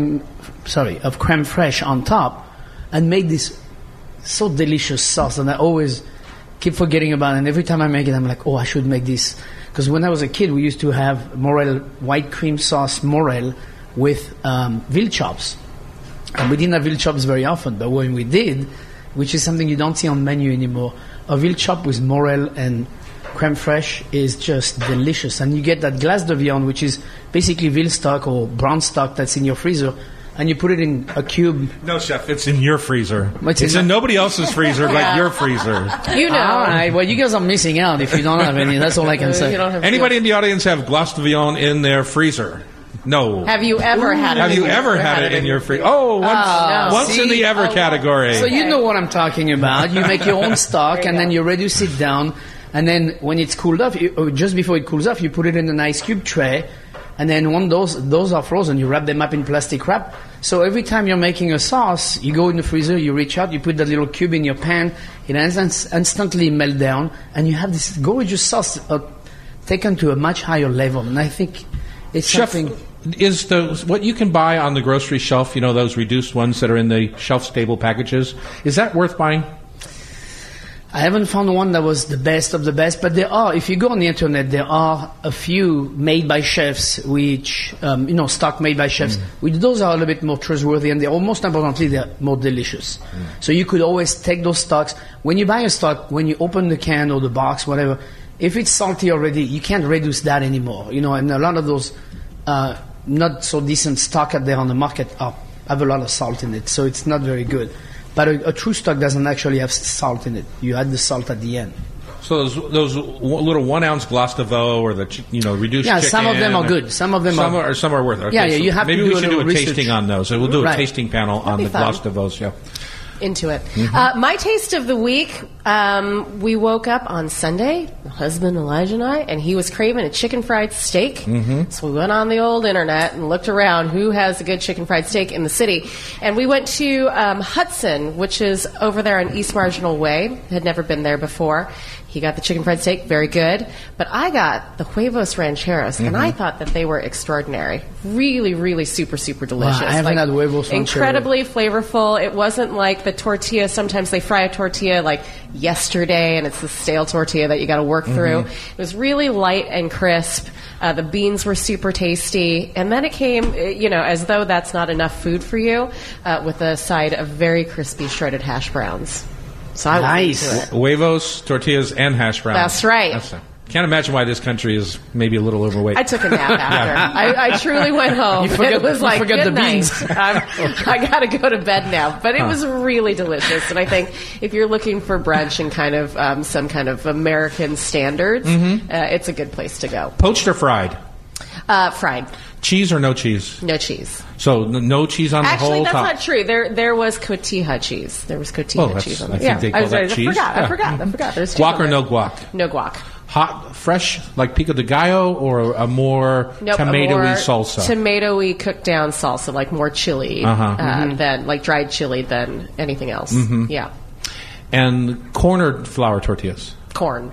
fraiche on top, and made this so delicious sauce. And I always keep forgetting about it. And every time I make it, I'm like, I should make this. Because when I was a kid, we used to have morel, white cream sauce morel with veal chops. And we didn't have veal chops very often, but when we did, which is something you don't see on menu anymore, a veal chop with morel and creme fraiche is just delicious. And you get that glace de viande, which is basically veal stock or brown stock that's in your freezer, and you put it in a cube. No, chef, it's in your freezer. It's It's in in my- nobody else's freezer but your freezer. You know. All right, well, you guys are missing out if you don't have any. That's all I can say. You don't have Anybody in the audience have glace de viande in their freezer? No. Have you ever had it? Have you ever had it in your freezer? Oh, once in see? the ever category. So you know what I'm talking about. You make your own stock, and then you reduce it down, And then when it's cooled off, just before it cools off, you put it in an ice cube tray. And then when those are frozen, you wrap them up in plastic wrap. So every time you're making a sauce, you go in the freezer, you reach out, you put that little cube in your pan, it instantly melt down, and you have this gorgeous sauce taken to a much higher level. And I think it's Chef, something. is what you can buy on the grocery shelf, those reduced ones that are in the shelf-stable packages, is that worth buying? I haven't found one that was the best of the best, but there are, if you go on the internet, there are a few made by chefs, which, stock made by chefs, which those are a little bit more trustworthy, and most importantly, they're more delicious. So you could always take those stocks. When you buy a stock, when you open the can or the box, whatever, if it's salty already, you can't reduce that anymore. And a lot of those not so decent stock out there on the market have a lot of salt in it, so it's not very good. But a true stock doesn't actually have salt in it. You add the salt at the end. So those little 1 ounce Glace de Veau or the reduced chicken. Yeah, some of them are good. Some are worth it. Okay, yeah, you have maybe to do we should do a research. tasting on those. So we'll do a Right. tasting panel on the Glace de Veau. Yeah. Into it. My taste of the week, we woke up on Sunday, my husband Elijah and I, and he was craving a chicken fried steak. So we went on the old internet and looked around who has a good chicken fried steak in the city. And we went to Hudson, which is over there on East Marginal Way. Had never been there before. He got the chicken fried steak, very good. But I got the Huevos Rancheros, and I thought that they were extraordinary. Really, really super, super delicious. Wow, I haven't had Huevos Rancheros. Incredibly flavorful. It wasn't like the tortilla. Sometimes they fry a tortilla like yesterday, and it's the stale tortilla that you got to work through. It was really light and crisp. The beans were super tasty. And then it came, as though that's not enough food for you, with a side of very crispy shredded hash browns. So I Nice. was into it. Huevos, tortillas, and hash browns. That's right. Can't imagine why this country is maybe a little overweight. I took a nap after. I truly went home. It was like, forgot good the night. beans. I got to go to bed now. But it was really delicious. And I think if you're looking for brunch and kind of some kind of American standards, it's a good place to go. Poached or fried? Fried. Cheese or no cheese? No cheese. So no cheese on the Actually, whole that's top? not true. There was cotija cheese. There was cotija cheese on I it. think they call that I cheese. I forgot. There's cheese Guac on or there. no guac? No guac. Hot, fresh, like pico de gallo, or a more Nope, tomatoey a more salsa? Tomatoey cooked down salsa, like more chili than like dried chili than anything else. Yeah, And corn or flour tortillas? corn.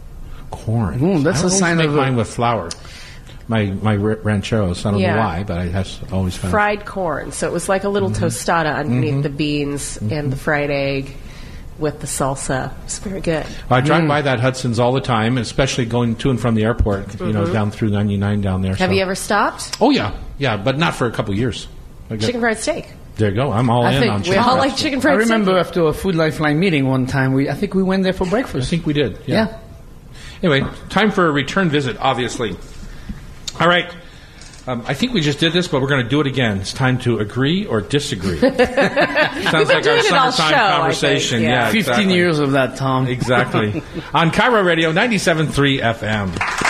Corn. That's I a always sign make of mine with flour. My rancheros. I don't Yeah. know why, but I have always found. Fried corn. So it was like a little tostada underneath the beans and the fried egg with the salsa. It's very good. I drive by that Hudson's all the time, especially going to and from the airport. Down through 99 down there. Have you ever stopped? Oh yeah, but not for a couple years. Chicken fried steak. There you go. I'm all I in think on we chicken. all fried like steak. chicken I fried remember steak. after a Food Lifeline meeting one time, I think we went there for I breakfast. think we did. Yeah. Anyway, time for a return visit, obviously. All right. I think we just did this, but we're going to do it again. It's time to agree or disagree. Sounds like our doing it all summertime show, I conversation. think, yeah. 15 exactly. years of that, Tom. Exactly. On Cairo Radio 97.3 FM.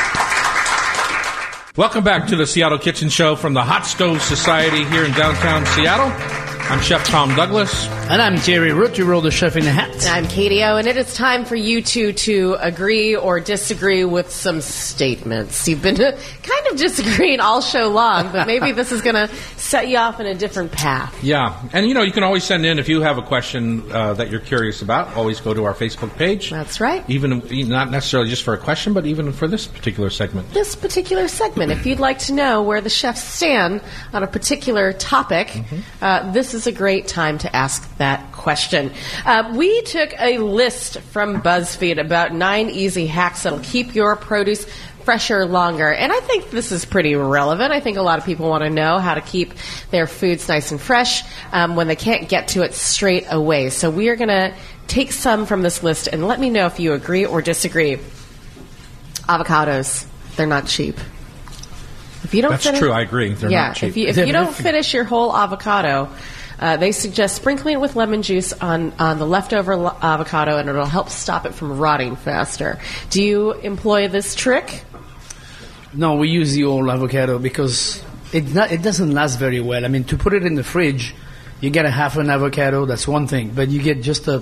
Welcome back to the Seattle Kitchen Show from the Hot Stove Society here in downtown Seattle. I'm Chef Tom Douglas. And I'm Jerry Roturo, the chef in the hat. And I'm Katie O, and it is time for you two to agree or disagree with some statements. You've been kind of disagreeing all show long, but maybe this is going to set you off in a different path. Yeah. And, you can always send in if you have a question that you're curious about. Always go to our Facebook page. That's right. Even not necessarily just for a question, but even for this particular segment. This particular segment, if you'd like to know where the chefs stand on a particular topic, this is a great time to ask that question. We took a list from BuzzFeed about 9 easy hacks that'll keep your produce fresher longer. And I think this is pretty relevant. I think a lot of people want to know how to keep their foods nice and fresh when they can't get to it straight away. So we are going to take some from this list and let me know if you agree or disagree. Avocados, they're not cheap. If you don't That's true. I agree. They're not cheap. If you don't finish your whole avocado, they suggest sprinkling it with lemon juice on the leftover avocado, and it'll help stop it from rotting faster. Do you employ this trick? No, we use the old avocado because it doesn't last very well. I mean, to put it in the fridge, you get a half an avocado, that's one thing. But you get just a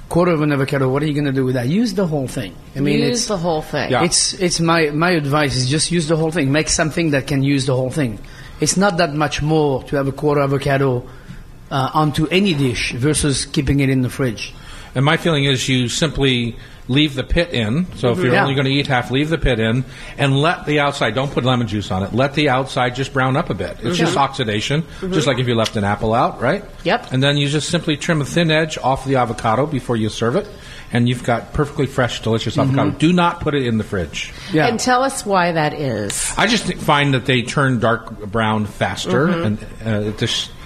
quarter of an avocado. What are you going to do with that? Use the whole thing. I mean, Use it's the whole thing. Yeah. it's my advice is just use the whole thing. Make something that can use the whole thing. It's not that much more to have a quarter avocado onto any dish versus keeping it in the fridge. And my feeling is you simply leave the pit in. So if you're Yeah. only going to eat half, leave the pit in and let the outside, don't put lemon juice on it, let the outside just brown up a bit. It's just oxidation, just like if you left an apple out, right? Yep. And then you just simply trim a thin edge off the avocado before you serve it, and you've got perfectly fresh, delicious avocado. Do not put it in the fridge. Yeah. And tell us why that is. I just find that they turn dark brown faster, and it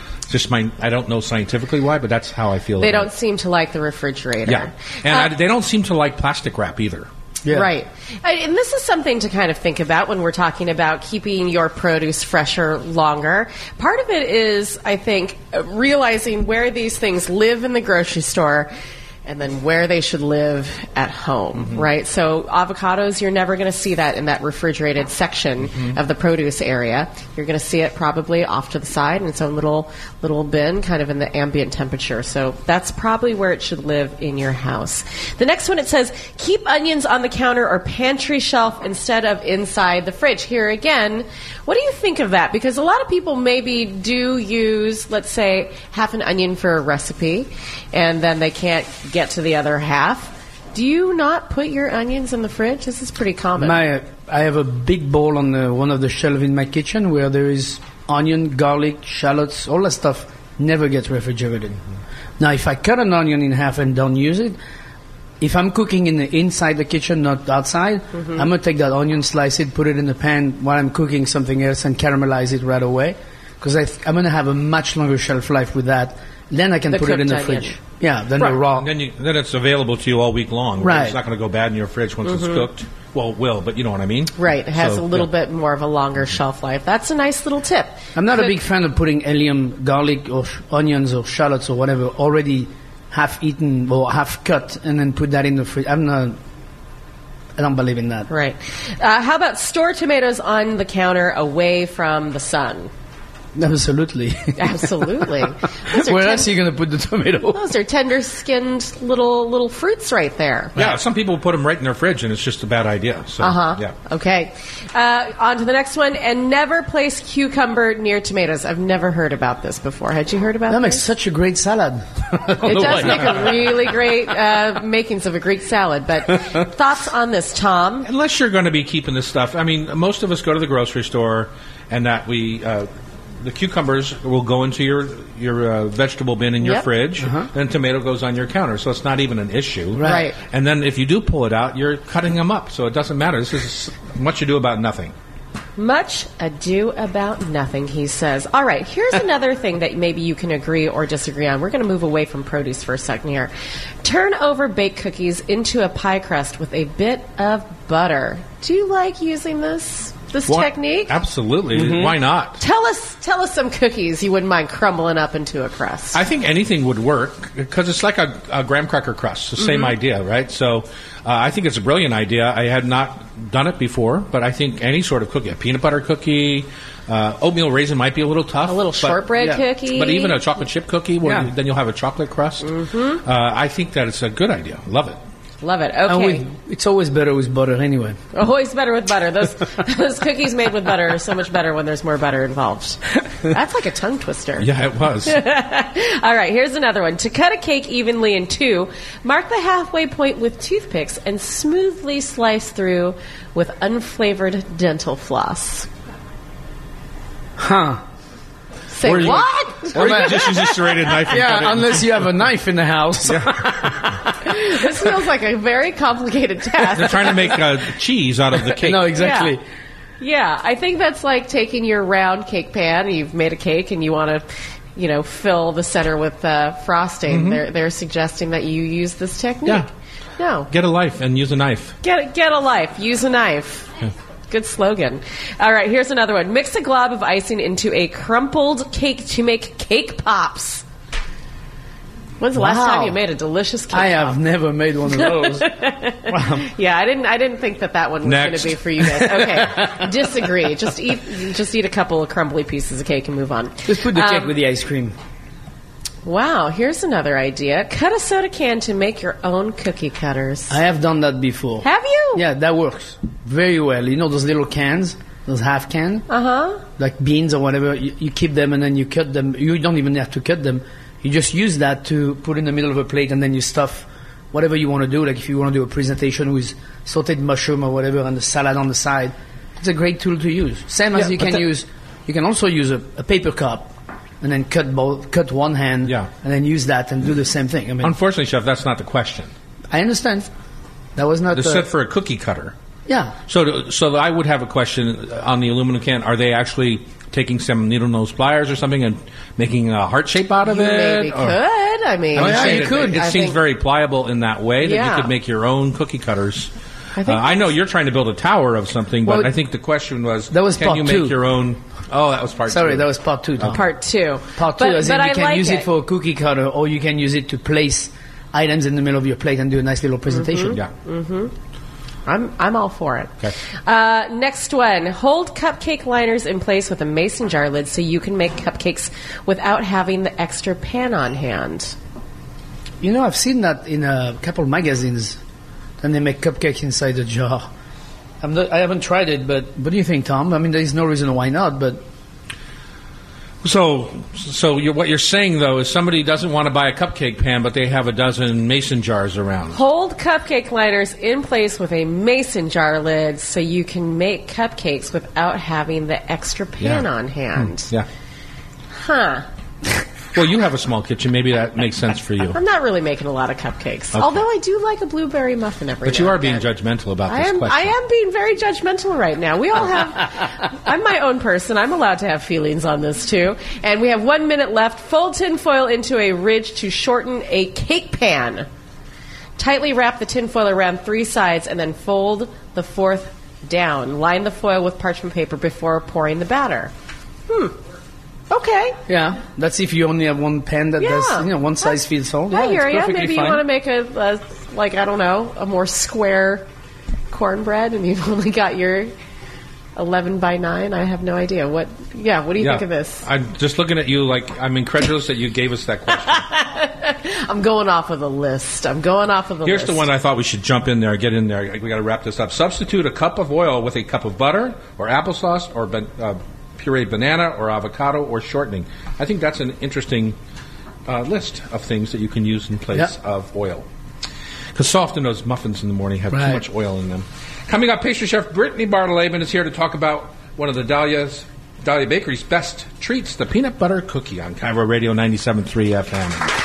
I don't know scientifically why, but that's how I feel. They about don't it. seem to like the refrigerator. Yeah, and they don't seem to like plastic wrap either. Yeah. Right. And this is something to kind of think about when we're talking about keeping your produce fresher longer. Part of it is, I think, realizing where these things live in the grocery store and then where they should live at home, right? So avocados, you're never going to see that in that refrigerated section of the produce area. You're going to see it probably off to the side in its own little bin, kind of in the ambient temperature. So that's probably where it should live in your house. The next one, it says, keep onions on the counter or pantry shelf instead of inside the fridge. Here again, what do you think of that? Because a lot of people maybe do use, let's say, half an onion for a recipe, and then they can't get to the other half. Do you not put your onions in the fridge? This is pretty common. I have a big bowl on one of the shelves in my kitchen where there is onion, garlic, shallots, all that stuff never gets refrigerated. Now, if I cut an onion in half and don't use it, if I'm cooking inside the kitchen, not outside, I'm going to take that onion, slice it, put it in the pan while I'm cooking something else and caramelize it right away. Because I'm going to have a much longer shelf life with that. Then I can The put it in the cooked onion. fridge. Yeah, then the raw. And then it's available to you all week long. Right. It's not going to go bad in your fridge once it's cooked. Well, it will, but you know what I mean? Right. It has So, a little yeah. bit more of a longer shelf life. That's a nice little tip. I'm not a Cook- big fan of putting allium, garlic, or onions or shallots or whatever already half eaten or half cut and then put that in the fridge. I don't believe in that. Right. How about store tomatoes on the counter away from the sun? Absolutely. Absolutely. Those are Where else are you going to put the tomato? Those are tender-skinned little fruits right there. Yeah, some people put them right in their fridge, and it's just a bad idea. So, yeah. Okay. On to the next one. And never place cucumber near tomatoes. I've never heard about this before. Had you heard about That this? makes such a great salad. It does make a really great makings of a Greek salad. But thoughts on this, Tom? Unless you're going to be keeping this stuff. I mean, most of us go to the grocery store, and that the cucumbers will go into your vegetable bin in your Yep. fridge. Then tomato goes on your counter, so it's not even an issue. Right. And then if you do pull it out, you're cutting them up, so it doesn't matter. This is much ado about nothing. Much ado about nothing, he says. All right, here's another thing that maybe you can agree or disagree on. We're going to move away from produce for a second here. Turn over baked cookies into a pie crust with a bit of butter. Do you like using this technique? Absolutely. Why not? Tell us some cookies you wouldn't mind crumbling up into a crust. I think anything would work because it's like a graham cracker crust. The same idea, right? So I think it's a brilliant idea. I had not done it before, but I think any sort of cookie, a peanut butter cookie, oatmeal raisin might be a little tough. A little shortbread cookie. But even a chocolate chip cookie, where then you'll have a chocolate crust. I think that it's a good idea. Love it. Love it. And Okay. it's always better with butter anyway. Always better with butter. Those cookies made with butter are so much better when there's more butter involved. That's like a tongue twister. Yeah, it was. All right, here's another one. To cut a cake evenly in two, mark the halfway point with toothpicks and smoothly slice through with unflavored dental floss. Huh. Say Or you- what? Or you could just use a serrated knife and cut it. Yeah, unless you have a knife in the house. This feels like a very complicated task. They're trying to make cheese out of the cake. No, exactly. Yeah, I think that's like taking your round cake pan, you've made a cake and you want to, fill the center with frosting. They're suggesting that you use this technique. Yeah. No. Get a life and use a knife. Get a life. Use a knife. Good slogan. All right, here's another one. Mix a glob of icing into a crumpled cake to make cake pops. When's the last Wow. time you made a delicious cake I pop? have never made one of those. Yeah, I didn't think that one was going Next. to be for you guys. Okay, disagree. Just eat a couple of crumbly pieces of cake and move on. Just put the cake with the ice cream. Wow, here's another idea. Cut a soda can to make your own cookie cutters. I have done that before. Have you? Yeah, that works very well. You know those little cans, those half can, like beans or whatever. You keep them and then you cut them. You don't even have to cut them. You just use that to put in the middle of a plate, and then you stuff whatever you want to do. Like if you want to do a presentation with sautéed mushroom or whatever, and the salad on the side, it's a great tool to use. Same as you can also use a paper cup, and then cut one hand, and then use that and do the same thing. I mean, unfortunately, Chef, that's not the question. I understand. That was not. It's set for a cookie cutter. Yeah. So I would have a question on the aluminum can. Are they actually taking some needle nose pliers or something and making a heart shape out of it? Maybe could. I mean, you could. It seems very pliable in that way that you could make your own cookie cutters. I know you're trying to build a tower of something, but I think the question was, can you make your own? Oh, that was part 2. Sorry, that was part 2. Tom. Part 2. Part 2, as in you can use it for a cookie cutter, or you can use it to place items in the middle of your plate and do a nice little presentation. Yeah. I'm all for it. Okay. Next one. Hold cupcake liners in place with a mason jar lid so you can make cupcakes without having the extra pan on hand. You know, I've seen that in a couple of magazines. And they make cupcakes inside a jar. I haven't tried it, but what do you think, Tom? I mean, there's no reason why not, but... So what you're saying, though, is somebody doesn't want to buy a cupcake pan, but they have a dozen mason jars around. Hold cupcake liners in place with a mason jar lid so you can make cupcakes without having the extra pan on hand. Yeah. Huh. Well, you have a small kitchen. Maybe that makes sense for you. I'm not really making a lot of cupcakes. Okay. Although I do like a blueberry muffin every now But you are and being then. judgmental about this question. I am being very judgmental right now. We all have... I'm my own person. I'm allowed to have feelings on this, too. And we have 1 minute left. Fold tin foil into a ridge to shorten a cake pan. Tightly wrap the tin foil around 3 sides and then fold the 4th down. Line the foil with parchment paper before pouring the batter. Okay. Yeah, that's if you only have one pan that does, one size fits all. I hear you. Maybe fine. you want to make a more square cornbread, and you've only got your 11 by 9. I have no idea. What do you think of this? I'm just looking at you like I'm incredulous that you gave us that question. I'm going off of the list. Here's the one I thought we should jump in there, get in there. We got to wrap this up. Substitute a cup of oil with a cup of butter or applesauce or pureed banana or avocado or shortening. I think that's an interesting list of things that you can use in place of oil. Because so often those muffins in the morning have too much oil in them. Coming up, pastry chef Brittany Bartoleben is here to talk about one of the Dahlia Bakery's best treats, the peanut butter cookie on KIRO Radio 97.3 FM.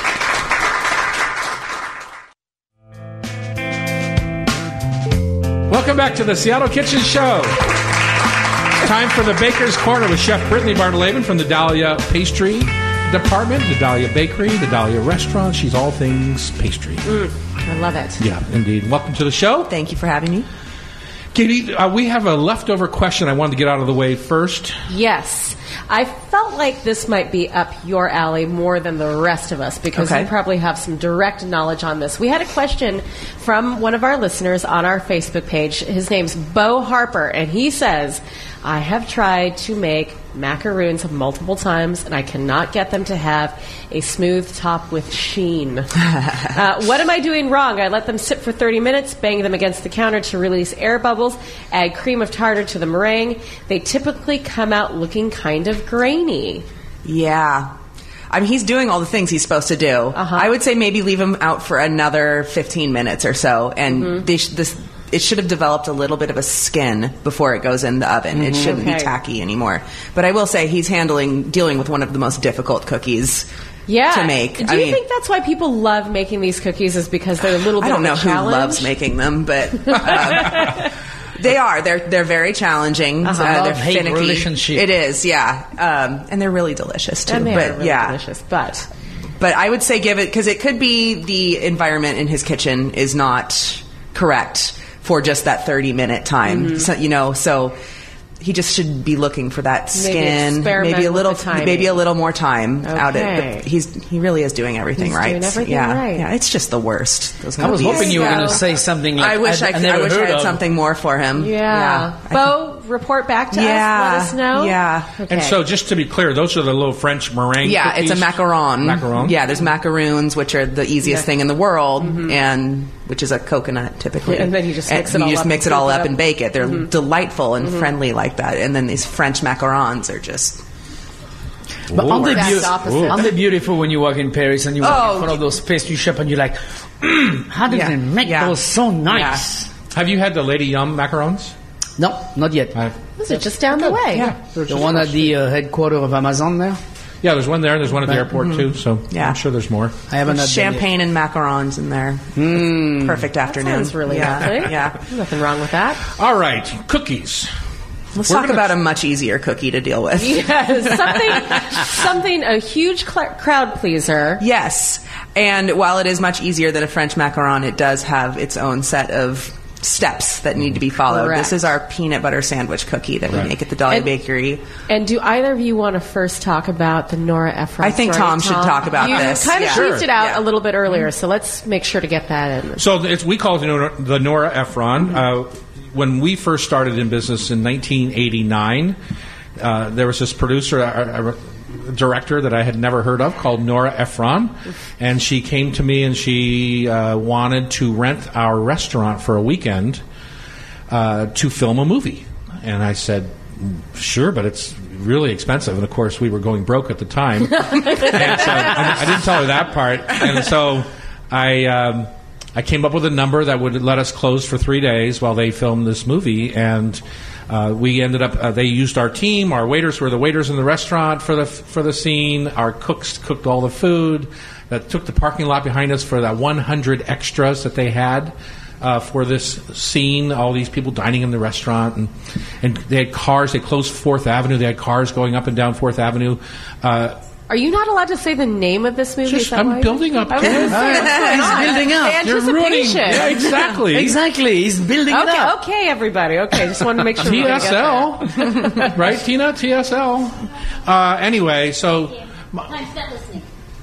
Welcome back to the Seattle Kitchen Show. Time for the Baker's Corner with Chef Brittany Bartoleben from the Dahlia Pastry Department, the Dahlia Bakery, the Dahlia Restaurant. She's all things pastry. I love it. Yeah, indeed. Welcome to the show. Thank you for having me. Katie, we have a leftover question I wanted to get out of the way first. Yes. I felt like this might be up your alley more than the rest of us because you probably have some direct knowledge on this. We had a question from one of our listeners on our Facebook page. His name's Bo Harper, and he says, I have tried to make macaroons multiple times, and I cannot get them to have a smooth top with sheen. What am I doing wrong? I let them sit for 30 minutes, bang them against the counter to release air bubbles, add cream of tartar to the meringue. They typically come out looking kind of grainy. Yeah. I mean, he's doing all the things he's supposed to do. I would say maybe leave him out for another 15 minutes or so, and it should have developed a little bit of a skin before it goes in the oven. It shouldn't be tacky anymore. But I will say he's dealing with one of the most difficult cookies to make. Do you think that's why people love making these cookies is because they're a little bit of a challenge? I don't know who loves making them, but they are. They're very challenging. They're finicky. Relationship. It is, yeah. And they're really delicious, too. And they are really delicious, but I would say give it, because it could be the environment in his kitchen is not correct for just that 30-minute time. So, he just should be looking for that Maybe skin, experiment maybe a with little, the timing. maybe a little more time out Okay. it. But he really is doing everything He's right. doing everything yeah, right. yeah, it's just the worst. Those I was movies. hoping you were There you going go. to say something like I wish I never wish I heard had of. something more for him. Yeah. Bo, report back to us. Yeah. Let us know. Yeah. Okay. And so, just to be clear, those are the little French meringue Yeah, cookies? it's a macaron. Macaron? Yeah, there's macaroons, which are the easiest thing in the world, and which is a coconut typically. Yeah, and then you just mix it all you just up mix and it all scoop it up up. and bake it. They're delightful and friendly like that. And then these French macarons are just. But aren't they, Exact opposite. aren't they beautiful when you walk in Paris and you walk Oh, in front of those pastry shops and you're like, how did Yeah, they make yeah. those so nice? Have you had the Lady Yum macarons? No, not yet. Those are just down the way. Yeah. The one at the headquarters of Amazon there? Yeah, there's one there, and there's one at the airport, too, so Yeah. I'm sure there's more. I haven't had them yet. Champagne and macarons in there. Perfect afternoon. Sounds really yeah. lovely. Yeah. Nothing wrong with that. All right, cookies. Let's We're talk gonna- about a much easier cookie to deal with. Yes, something a huge crowd pleaser. Yes. And while it is much easier than a French macaron, it does have its own set of steps that need to be followed. Correct. This is our peanut butter sandwich cookie that we make at the Dahlia And- Bakery. And do either of you want to first talk about the Nora Ephron? I think story, Tom should talk about you this. kind of Yeah. teased it out Yeah. a little bit earlier, so let's make sure to get that in. So we call it the Nora Ephron. When we first started in business in 1989, there was this producer, a director that I had never heard of called Nora Ephron, and she came to me and she wanted to rent our restaurant for a weekend to film a movie. And I said, sure, but it's really expensive. And of course, we were going broke at the time. And so I didn't tell her that part. And so I came up with a number that would let us close for 3 days while they filmed this movie, and we ended up. They used our team. Our waiters were the waiters in the restaurant for the scene. Our cooks cooked all the food. That took the parking lot behind us for that 100 extras that they had for this scene. All these people dining in the restaurant, and they had cars. They closed 4th Avenue. They had cars going up and down 4th Avenue. Are you not allowed to say the name of this movie? Just- Is that I'm why? building up I was to gonna it. say, what's going on? building up. You're ruining. Anticipation. Yeah, exactly. Exactly, he's building it Okay, up. okay, everybody. Okay, just wanted to make sure. we're gonna get that. TSL, right, Tina? TSL. Anyway, so Time spent listening.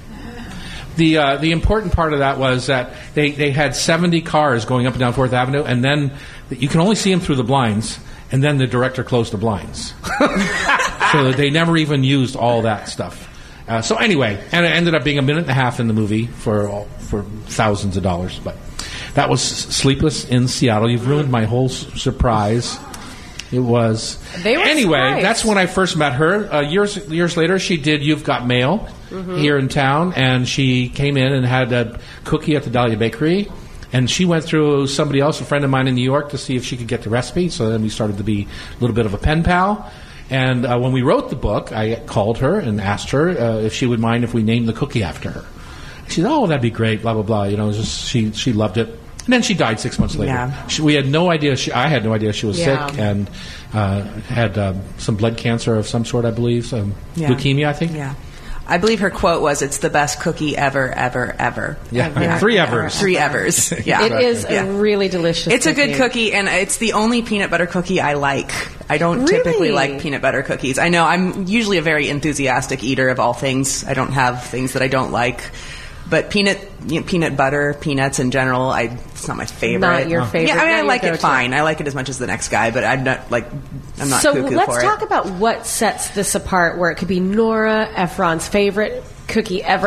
the important part of that was that they had 70 cars going up and down 4th Avenue, and then you can only see them through the blinds, and then the director closed the blinds, so they never even used all that stuff. So anyway, and it ended up being a minute and a half in the movie for thousands of dollars. But that was Sleepless in Seattle. You've ruined my whole surprise. It was. They were anyway, surprised. that's when I first met her. Years later, she did You've Got Mail here in town, and she came in and had a cookie at the Dahlia Bakery. And she went through somebody else, a friend of mine in New York, to see if she could get the recipe. So then we started to be a little bit of a pen pal. And when we wrote the book, I called her and asked her if she would mind if we named the cookie after her. She said, "Oh, that'd be great." Blah blah blah. You know, it was just, she loved it. And then she died 6 months later. Yeah. We had no idea. I had no idea she was Yeah. sick and had some blood cancer of some sort, I believe. Leukemia, I think. Yeah. I believe her quote was, "It's the best cookie ever, ever, ever." Yeah. 3 evers. 3 evers. Yeah. It is Yeah. a really delicious. It's a good cookie, and it's the only peanut butter cookie I like. I don't typically Really? like peanut butter cookies. I know I'm usually a very enthusiastic eater of all things. I don't have things that I don't like. But peanut butter, peanuts in general, it's not my favorite. Not your favorite. Yeah, I mean, not I your like go-to. it fine. I like it as much as the next guy, but I'm not So cuckoo let's for talk it. about what sets this apart, where it could be Nora Ephron's favorite cookie ever,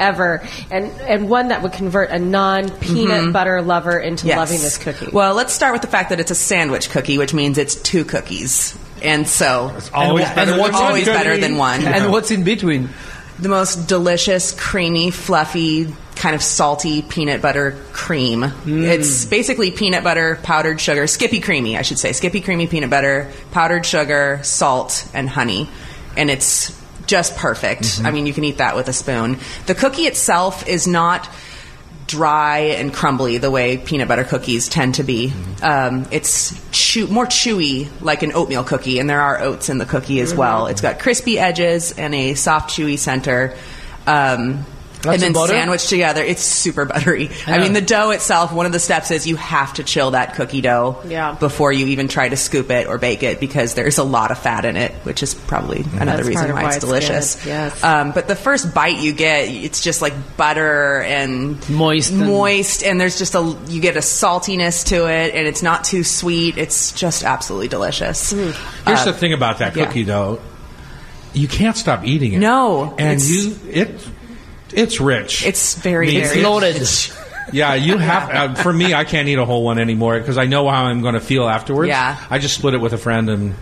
and one that would convert a non-peanut butter lover into Yes. loving this cookie. Well, let's start with the fact that it's a sandwich cookie, which means it's 2 cookies. And so Always better than what's one always cookie. better than one. And what's in between? The most delicious, creamy, fluffy, kind of salty peanut butter cream. It's basically peanut butter, powdered sugar, Skippy Creamy, I should say. Skippy Creamy peanut butter, powdered sugar, salt, and honey. And it's just perfect. I mean, you can eat that with a spoon. The cookie itself is not dry and crumbly the way peanut butter cookies tend to be. It's more chewy, like an oatmeal cookie, and there are oats in the cookie as well. It's got crispy edges and a soft, chewy center. and then butter? sandwiched together. It's super buttery. I mean, the dough itself, one of the steps is you have to chill that cookie dough before you even try to scoop it or bake it, because there's a lot of fat in it, which is probably another reason why it's delicious. Good. Yes. But the first bite you get, it's just like butter and moist, and there's just you get a saltiness to it, and it's not too sweet. It's just absolutely delicious. Here's the thing about that cookie dough. You can't stop eating it. No. And it's rich. It's very loaded. Yeah, you have. For me, I can't eat a whole one anymore because I know how I'm going to feel afterwards. Yeah. I just split it with a friend, and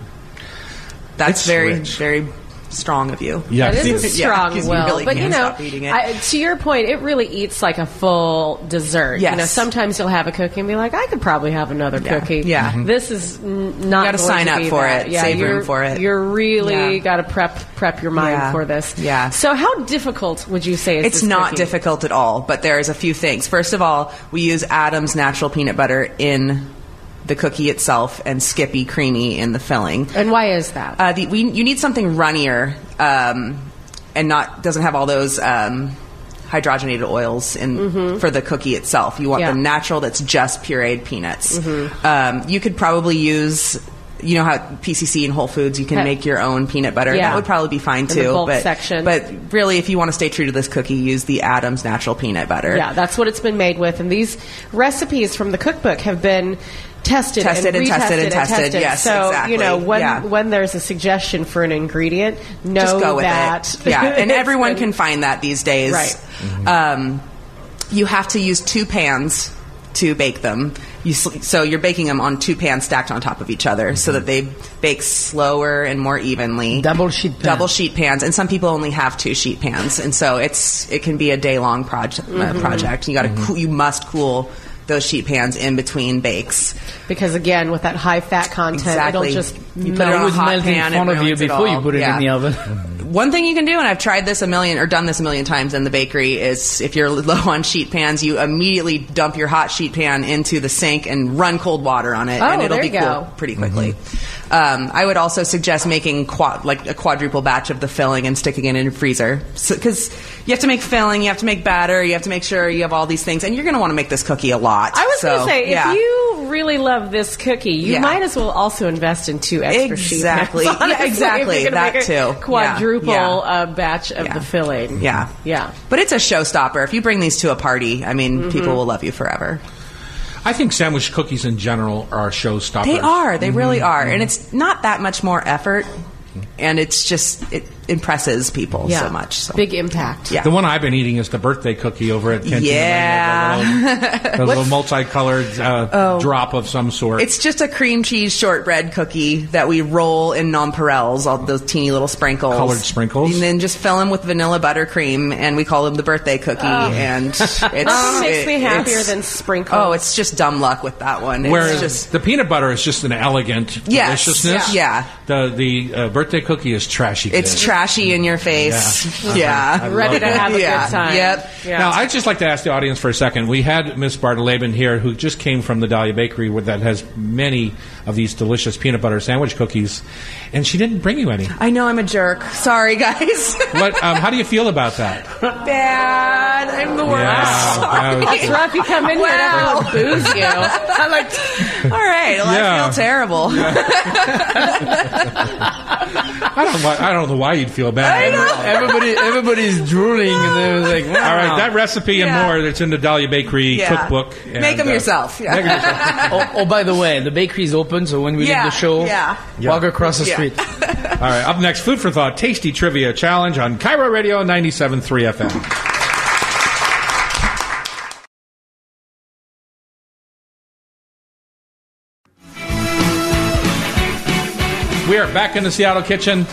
that's very, rich. very strong of you. Yeah, it is a strong will, you really but can't stop eating it. To your point, it really eats like a full dessert. Yes. You know, sometimes you'll have a cookie and be like, I could probably have another cookie. Yeah. Mm-hmm. This is not. You got to sign up for that. it. Yeah, Save room for it. You're really got to prep your mind for this. Yeah. So, how difficult would you say is It's this not cookie? difficult at all, but there's a few things. First of all, we use Adam's natural peanut butter in the cookie itself and Skippy creamy in the filling. And why is that? You need something runnier and doesn't have all those hydrogenated oils in for the cookie itself. You want the natural that's just pureed peanuts. You could probably use, you know how PCC and Whole Foods, you can make your own peanut butter. Yeah. That would probably be fine too. In the bulk section. But really, if you want to stay true to this cookie, use the Adam's natural peanut butter. Yeah, that's what it's been made with. And these recipes from the cookbook have been tested and tested. Yes, so, exactly. you know, when there's a suggestion for an ingredient, just go with that. it. Yeah, and everyone can find that these days. Right. You have to use 2 pans to bake them. So you're baking them on 2 pans stacked on top of each other so that they bake slower and more evenly. Double sheet pans, and some people only have 2 sheet pans, and so it can be a day-long project. You must cool those sheet pans in between bakes, because again, with that high fat content, it'll just you put it on a hot pan in front of you before you put it in the oven. One thing you can do, and I've tried this done this a million times in the bakery, is if you're low on sheet pans, you immediately dump your hot sheet pan into the sink and run cold water on it, and it'll be cool pretty quickly. I would also suggest making a quadruple batch of the filling and sticking it in your freezer, because you have to make filling, you have to make batter, you have to make sure you have all these things, and you're going to want to make this cookie a lot. I was going to say, if you really love this cookie, you might as well also invest in 2 extra sheet pans. Exactly. That too. Quadruple batch of the filling. Yeah. But it's a showstopper. If you bring these to a party, I mean, people will love you forever. I think sandwich cookies in general are showstoppers. They are. They really are. And it's not that much more effort. And it impresses people so much. So. Big impact. Yeah. The one I've been eating is the birthday cookie over at Cantina. Yeah. The little multicolored drop of some sort. It's just a cream cheese shortbread cookie that we roll in nonpareils, all those teeny little sprinkles. Colored sprinkles. And then just fill them with vanilla buttercream, and we call them the birthday cookie. And nothing makes me happier than sprinkles. Oh, it's just dumb luck with that one. Whereas the peanut butter is just an elegant deliciousness. Yeah. The birthday cookie is trashy. It's trashy in your face. Yeah. Ready to have a good time. Yep. Yeah. Now, I'd just like to ask the audience for a second. We had Miss Bartoleben here, who just came from the Dahlia Bakery, that has many of these delicious peanut butter sandwich cookies, and she didn't bring you any. I know, I'm a jerk. Sorry, guys. How do you feel about that? Bad. I'm the worst. Yeah, it's rough. You come in here and everyone boos you. I'm like, all right, I feel terrible. I don't know why you'd feel bad. I know. Everybody's drooling, and they're like, wow. All right, that recipe and more that's in the Dahlia Bakery cookbook. And, make them yourself. Yeah. Make them yourself. By the way, the bakery's open, so when we leave the show, walk across the street. All right, up next, Food for Thought Tasty Trivia Challenge on Cairo Radio 97.3 FM. We are back in the Seattle kitchen.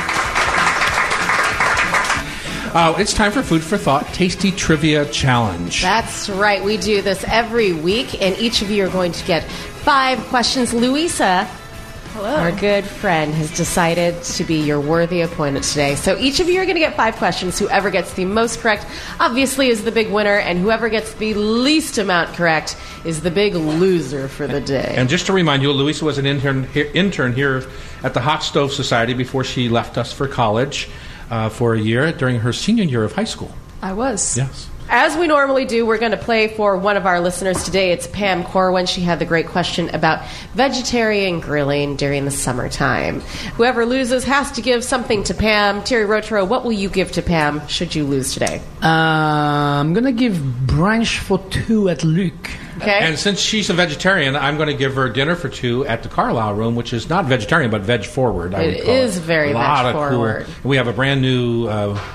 It's time for Food for Thought Tasty Trivia Challenge. That's right. We do this every week, and each of you are going to get 5 questions. Louisa, our good friend, has decided to be your worthy opponent today. So each of you are going to get 5 questions. Whoever gets the most correct, obviously, is the big winner, and whoever gets the least amount correct is the big loser for the day. And just to remind you, Louisa was an intern here at the Hot Stove Society before she left us for college for a year during her senior year of high school. I was. Yes. As we normally do, we're going to play for one of our listeners today. It's Pam Corwin. She had the great question about vegetarian grilling during the summertime. Whoever loses has to give something to Pam. Terry Rotaro, what will you give to Pam should you lose today? I'm going to give brunch for 2 at Luc. Okay. And since she's a vegetarian, I'm going to give her dinner for 2 at the Carlisle Room, which is not vegetarian, but veg forward. It is very veg forward. We have a brand new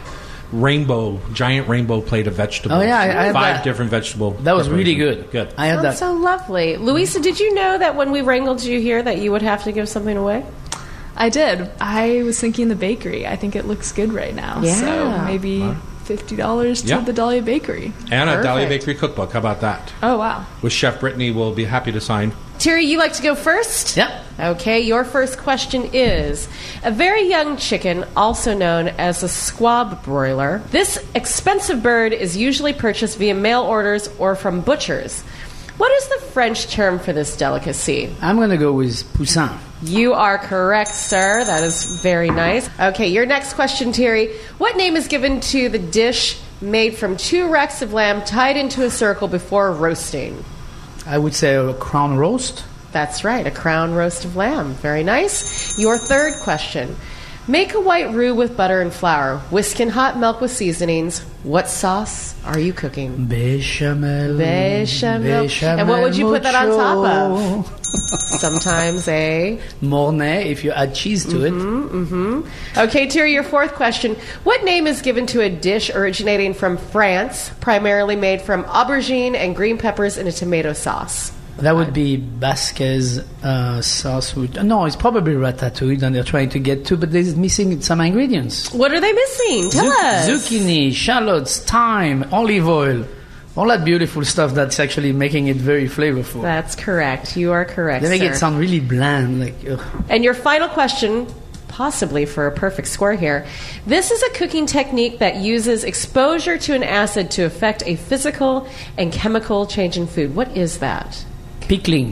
giant rainbow plate of vegetables. Oh, yeah, I had 5 that. different vegetable. That was really preparations. good. Good. I had That's that. so lovely. Louisa, did you know that when we wrangled you here that you would have to give something away? I did. I was thinking the bakery. I think it looks good right now. Yeah. So maybe $50 to Yeah. the Dahlia Bakery. And a Dahlia Perfect. Bakery cookbook. How about that? Oh, wow. Which Chef Brittany will be happy to sign. Terry, you like to go first? Yep. Okay, your first question is a very young chicken, also known as a squab broiler. This expensive bird is usually purchased via mail orders or from butchers. What is the French term for this delicacy? I'm going to go with poussin. You are correct, sir. That is very nice. Okay, your next question, Terry. What name is given to the dish made from 2 racks of lamb tied into a circle before roasting? I would say a crown roast. That's right, a crown roast of lamb. Very nice. Your third question. Make a white roux with butter and flour. Whisk in hot milk with seasonings. What sauce are you cooking? Bechamel. Bechamel. And what would you put that on top of? Sometimes a... Mornay, if you add cheese to it. Okay, Terry, your fourth question. What name is given to a dish originating from France, primarily made from aubergine and green peppers in a tomato sauce? That would be Basquez sauce. No, it's probably ratatouille that they're trying to get to, but they're missing some ingredients. What are they missing? Tell us. Zucchini, shallots, thyme, olive oil. All that beautiful stuff that's actually making it very flavorful. That's correct. You are correct, They make sir. it sound really bland. Like, ugh. And your final question, possibly for a perfect score here. This is a cooking technique that uses exposure to an acid to affect a physical and chemical change in food. What is that? Pickling.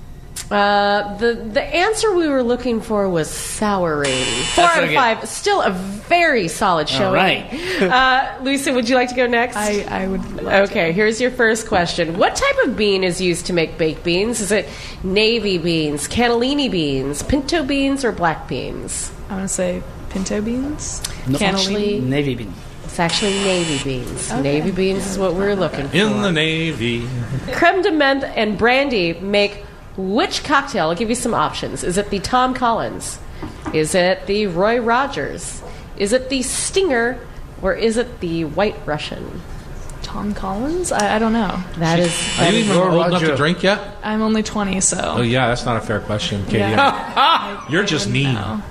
The answer we were looking for was souring. 4 out of okay. 5. Still a very solid showing. right. Lisa, would you like to go next? I would love Okay, here's your first question. What type of bean is used to make baked beans? Is it navy beans, cannellini beans, pinto beans, or black beans? I want to say pinto beans. No, Actually- Navy bean. It's actually navy beans. Navy beans is what we're looking for. In the Navy. Creme de menthe and brandy make which cocktail? I'll give you some options. Is it the Tom Collins? Is it the Roy Rogers? Is it the Stinger? Or is it the White Russian? Tom Collins? I don't know. That is... Are you even Roy old enough Roger. to drink yet? I'm only 20, so. Oh, yeah, that's not a fair question, Katie. Yeah. You're just mean. No.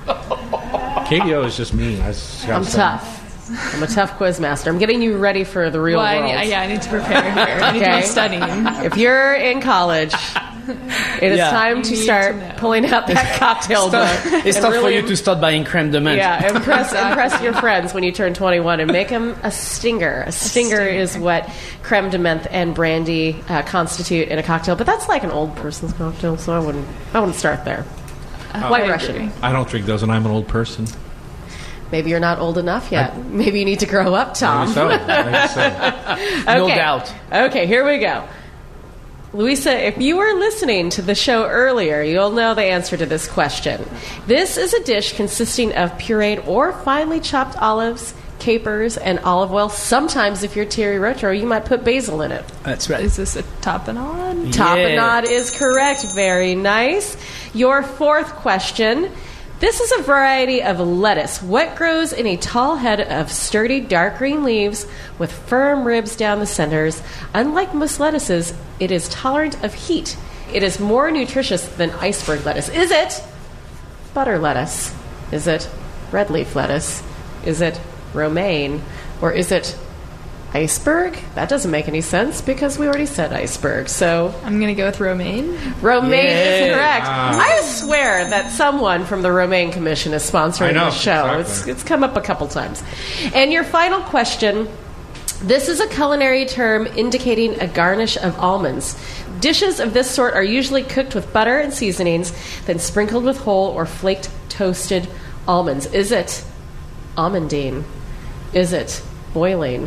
Katie O is just mean. I just gotta I'm say. tough. I'm a tough quiz master. I'm getting you ready for the real Well, world. I need to prepare here. I need to Okay. be studying. If you're in college, it is Yeah. time to You need start to know. pulling out that cocktail book. It's and tough for really- you to start buying creme de menthe. Yeah, impress your friends when you turn 21 and make them a stinger. A stinger is what creme de menthe and brandy constitute in a cocktail, but that's like an old person's cocktail, so I wouldn't start there. White I Russian. agree. I don't drink those, and I'm an old person. Maybe you're not old enough yet. Maybe you need to grow up, Tom. Maybe so. Maybe so. No Okay. doubt. Okay, here we go. Louisa, if you were listening to the show earlier, you'll know the answer to this question. This is a dish consisting of pureed or finely chopped olives, capers, and olive oil. Sometimes, if you're Terry Rotaro, you might put basil in it. That's right. Is this a tapenade? Tapenade is correct. Very nice. Your fourth question. This is a variety of lettuce. What grows in a tall head of sturdy dark green leaves with firm ribs down the centers? Unlike most lettuces, it is tolerant of heat. It is more nutritious than iceberg lettuce. Is it butter lettuce? Is it red leaf lettuce? Is it romaine? Or is it iceberg? That doesn't make any sense because we already said iceberg. So I'm going to go with romaine. romaine is Yeah. correct. I swear that someone from the Romaine Commission is sponsoring I know, the show. exactly. It's come up a couple times. And your final question. This is a culinary term indicating a garnish of almonds. Dishes of this sort are usually cooked with butter and seasonings, then sprinkled with whole or flaked toasted almonds. Is it almondine? Is it boiling?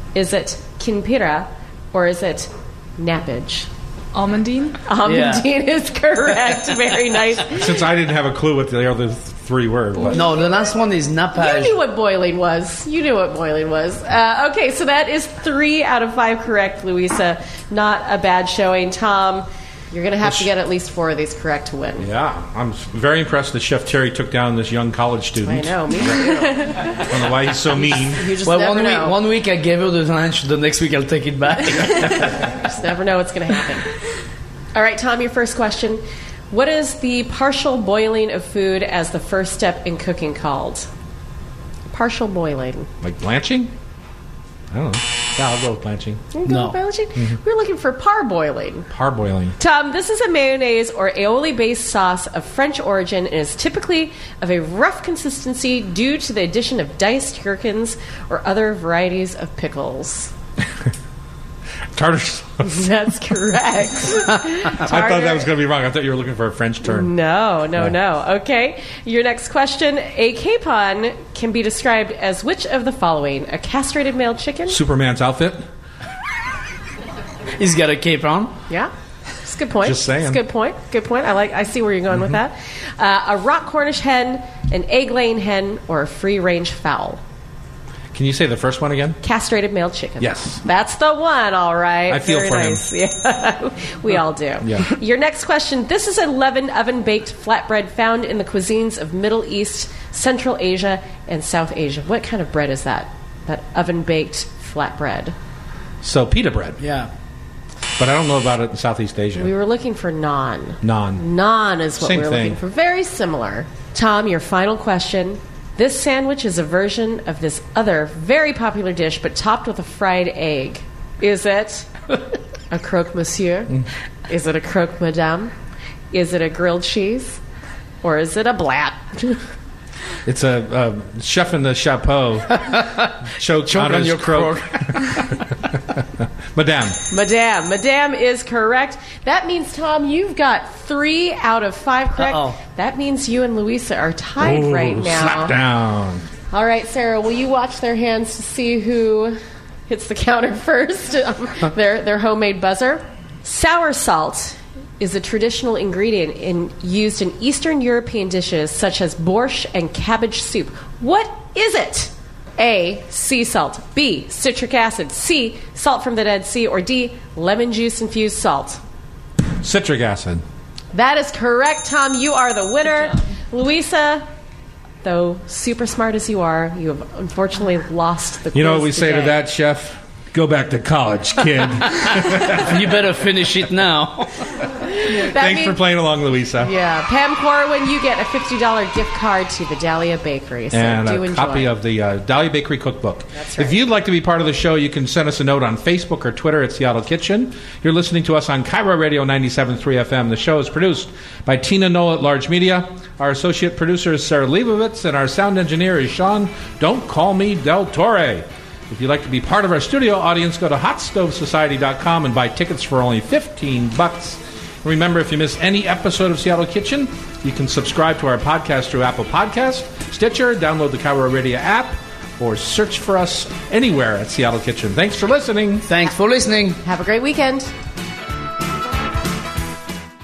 Is it Kinpira or is it Nappage? Almondine? Almondine is correct. Very nice. Since I didn't have a clue what the other three were. But. No, the last one is You nappage. knew what boiling was. Okay, so that is 3 out of 5 correct, Louisa. Not a bad showing. Tom, you're going to have to get at least 4 of these correct to win. Yeah, I'm very impressed that Chef Terry took down this young college student. I know, me too. I don't know why he's so mean. You just Well, never know. one week I gave her the lunch, the next week I'll take it back. Just never know what's going to happen. All right, Tom, your first question. What is the partial boiling of food as the first step in cooking called? Partial boiling. Like blanching? I don't know. Yeah, I'll go with blanching. You can go with blanching? We're looking for parboiling. Parboiling. Tom, this is a mayonnaise or aioli-based sauce of French origin and is typically of a rough consistency due to the addition of diced gherkins or other varieties of pickles. Tartar sauce. That's correct. I thought that was going to be wrong. I thought you were looking for a French term. No. Okay. Your next question. A capon can be described as which of the following? A castrated male chicken? Superman's outfit? He's got a cape on. Yeah. It's a good point. Just saying. It's a good point. I see where you're going with that. A rock Cornish hen, an egg-laying hen, or a free-range fowl? Can you say the first one again? Castrated male chicken. Yes. That's the one, all right. I feel Very for nice. Him. Yeah. We all do. Yeah. Your next question. This is a leavened oven-baked flatbread found in the cuisines of Middle East, Central Asia, and South Asia. What kind of bread is that? That oven-baked flatbread? So pita bread. Yeah. But I don't know about it in Southeast Asia. We were looking for naan. Naan. Naan is what Same we were thing. looking for. Very similar. Tom, your final question. This sandwich is a version of this other very popular dish, but topped with a fried egg. Is it a croque monsieur? Is it a croque madame? Is it a grilled cheese? Or is it a blat? It's a chef in the chapeau. Choke on his your croak. Madame. Madame is correct. That means, Tom, you've got 3 out of 5 correct. Uh-oh. That means you and Louisa are tied right now. Slap down. All right, Sarah, will you watch their hands to see who hits the counter first? Their homemade buzzer. Sour salt is a traditional ingredient used in Eastern European dishes such as borscht and cabbage soup. What is it? A, sea salt. B, citric acid. C, salt from the Dead Sea. Or D, lemon juice infused salt. Citric acid. That is correct, Tom. You are the winner. Louisa, though super smart as you are, you have unfortunately lost the quiz. You know what we say to today. that, Chef? Go back to college, kid. You better finish it now. Thanks for playing along, Louisa. Yeah, Pam Corwin, you get a $50 gift card to the Dahlia Bakery. So And do a enjoy. copy of the Dahlia Bakery Cookbook. That's right. If you'd like to be part of the show, you can send us a note on Facebook or Twitter at Seattle Kitchen. You're listening to us on Cairo Radio 97.3 FM. The show is produced by Tina Knoll at Large Media. Our associate producer is Sarah Leibovitz, and our sound engineer is Sean Don't Call Me Del Torre. If you'd like to be part of our studio audience, go to hotstovesociety.com and buy tickets for only $15. Remember, if you miss any episode of Seattle Kitchen, you can subscribe to our podcast through Apple Podcasts, Stitcher, download the Cairo Radio app, or search for us anywhere at Seattle Kitchen. Thanks for listening. Thanks for listening. Have a great weekend.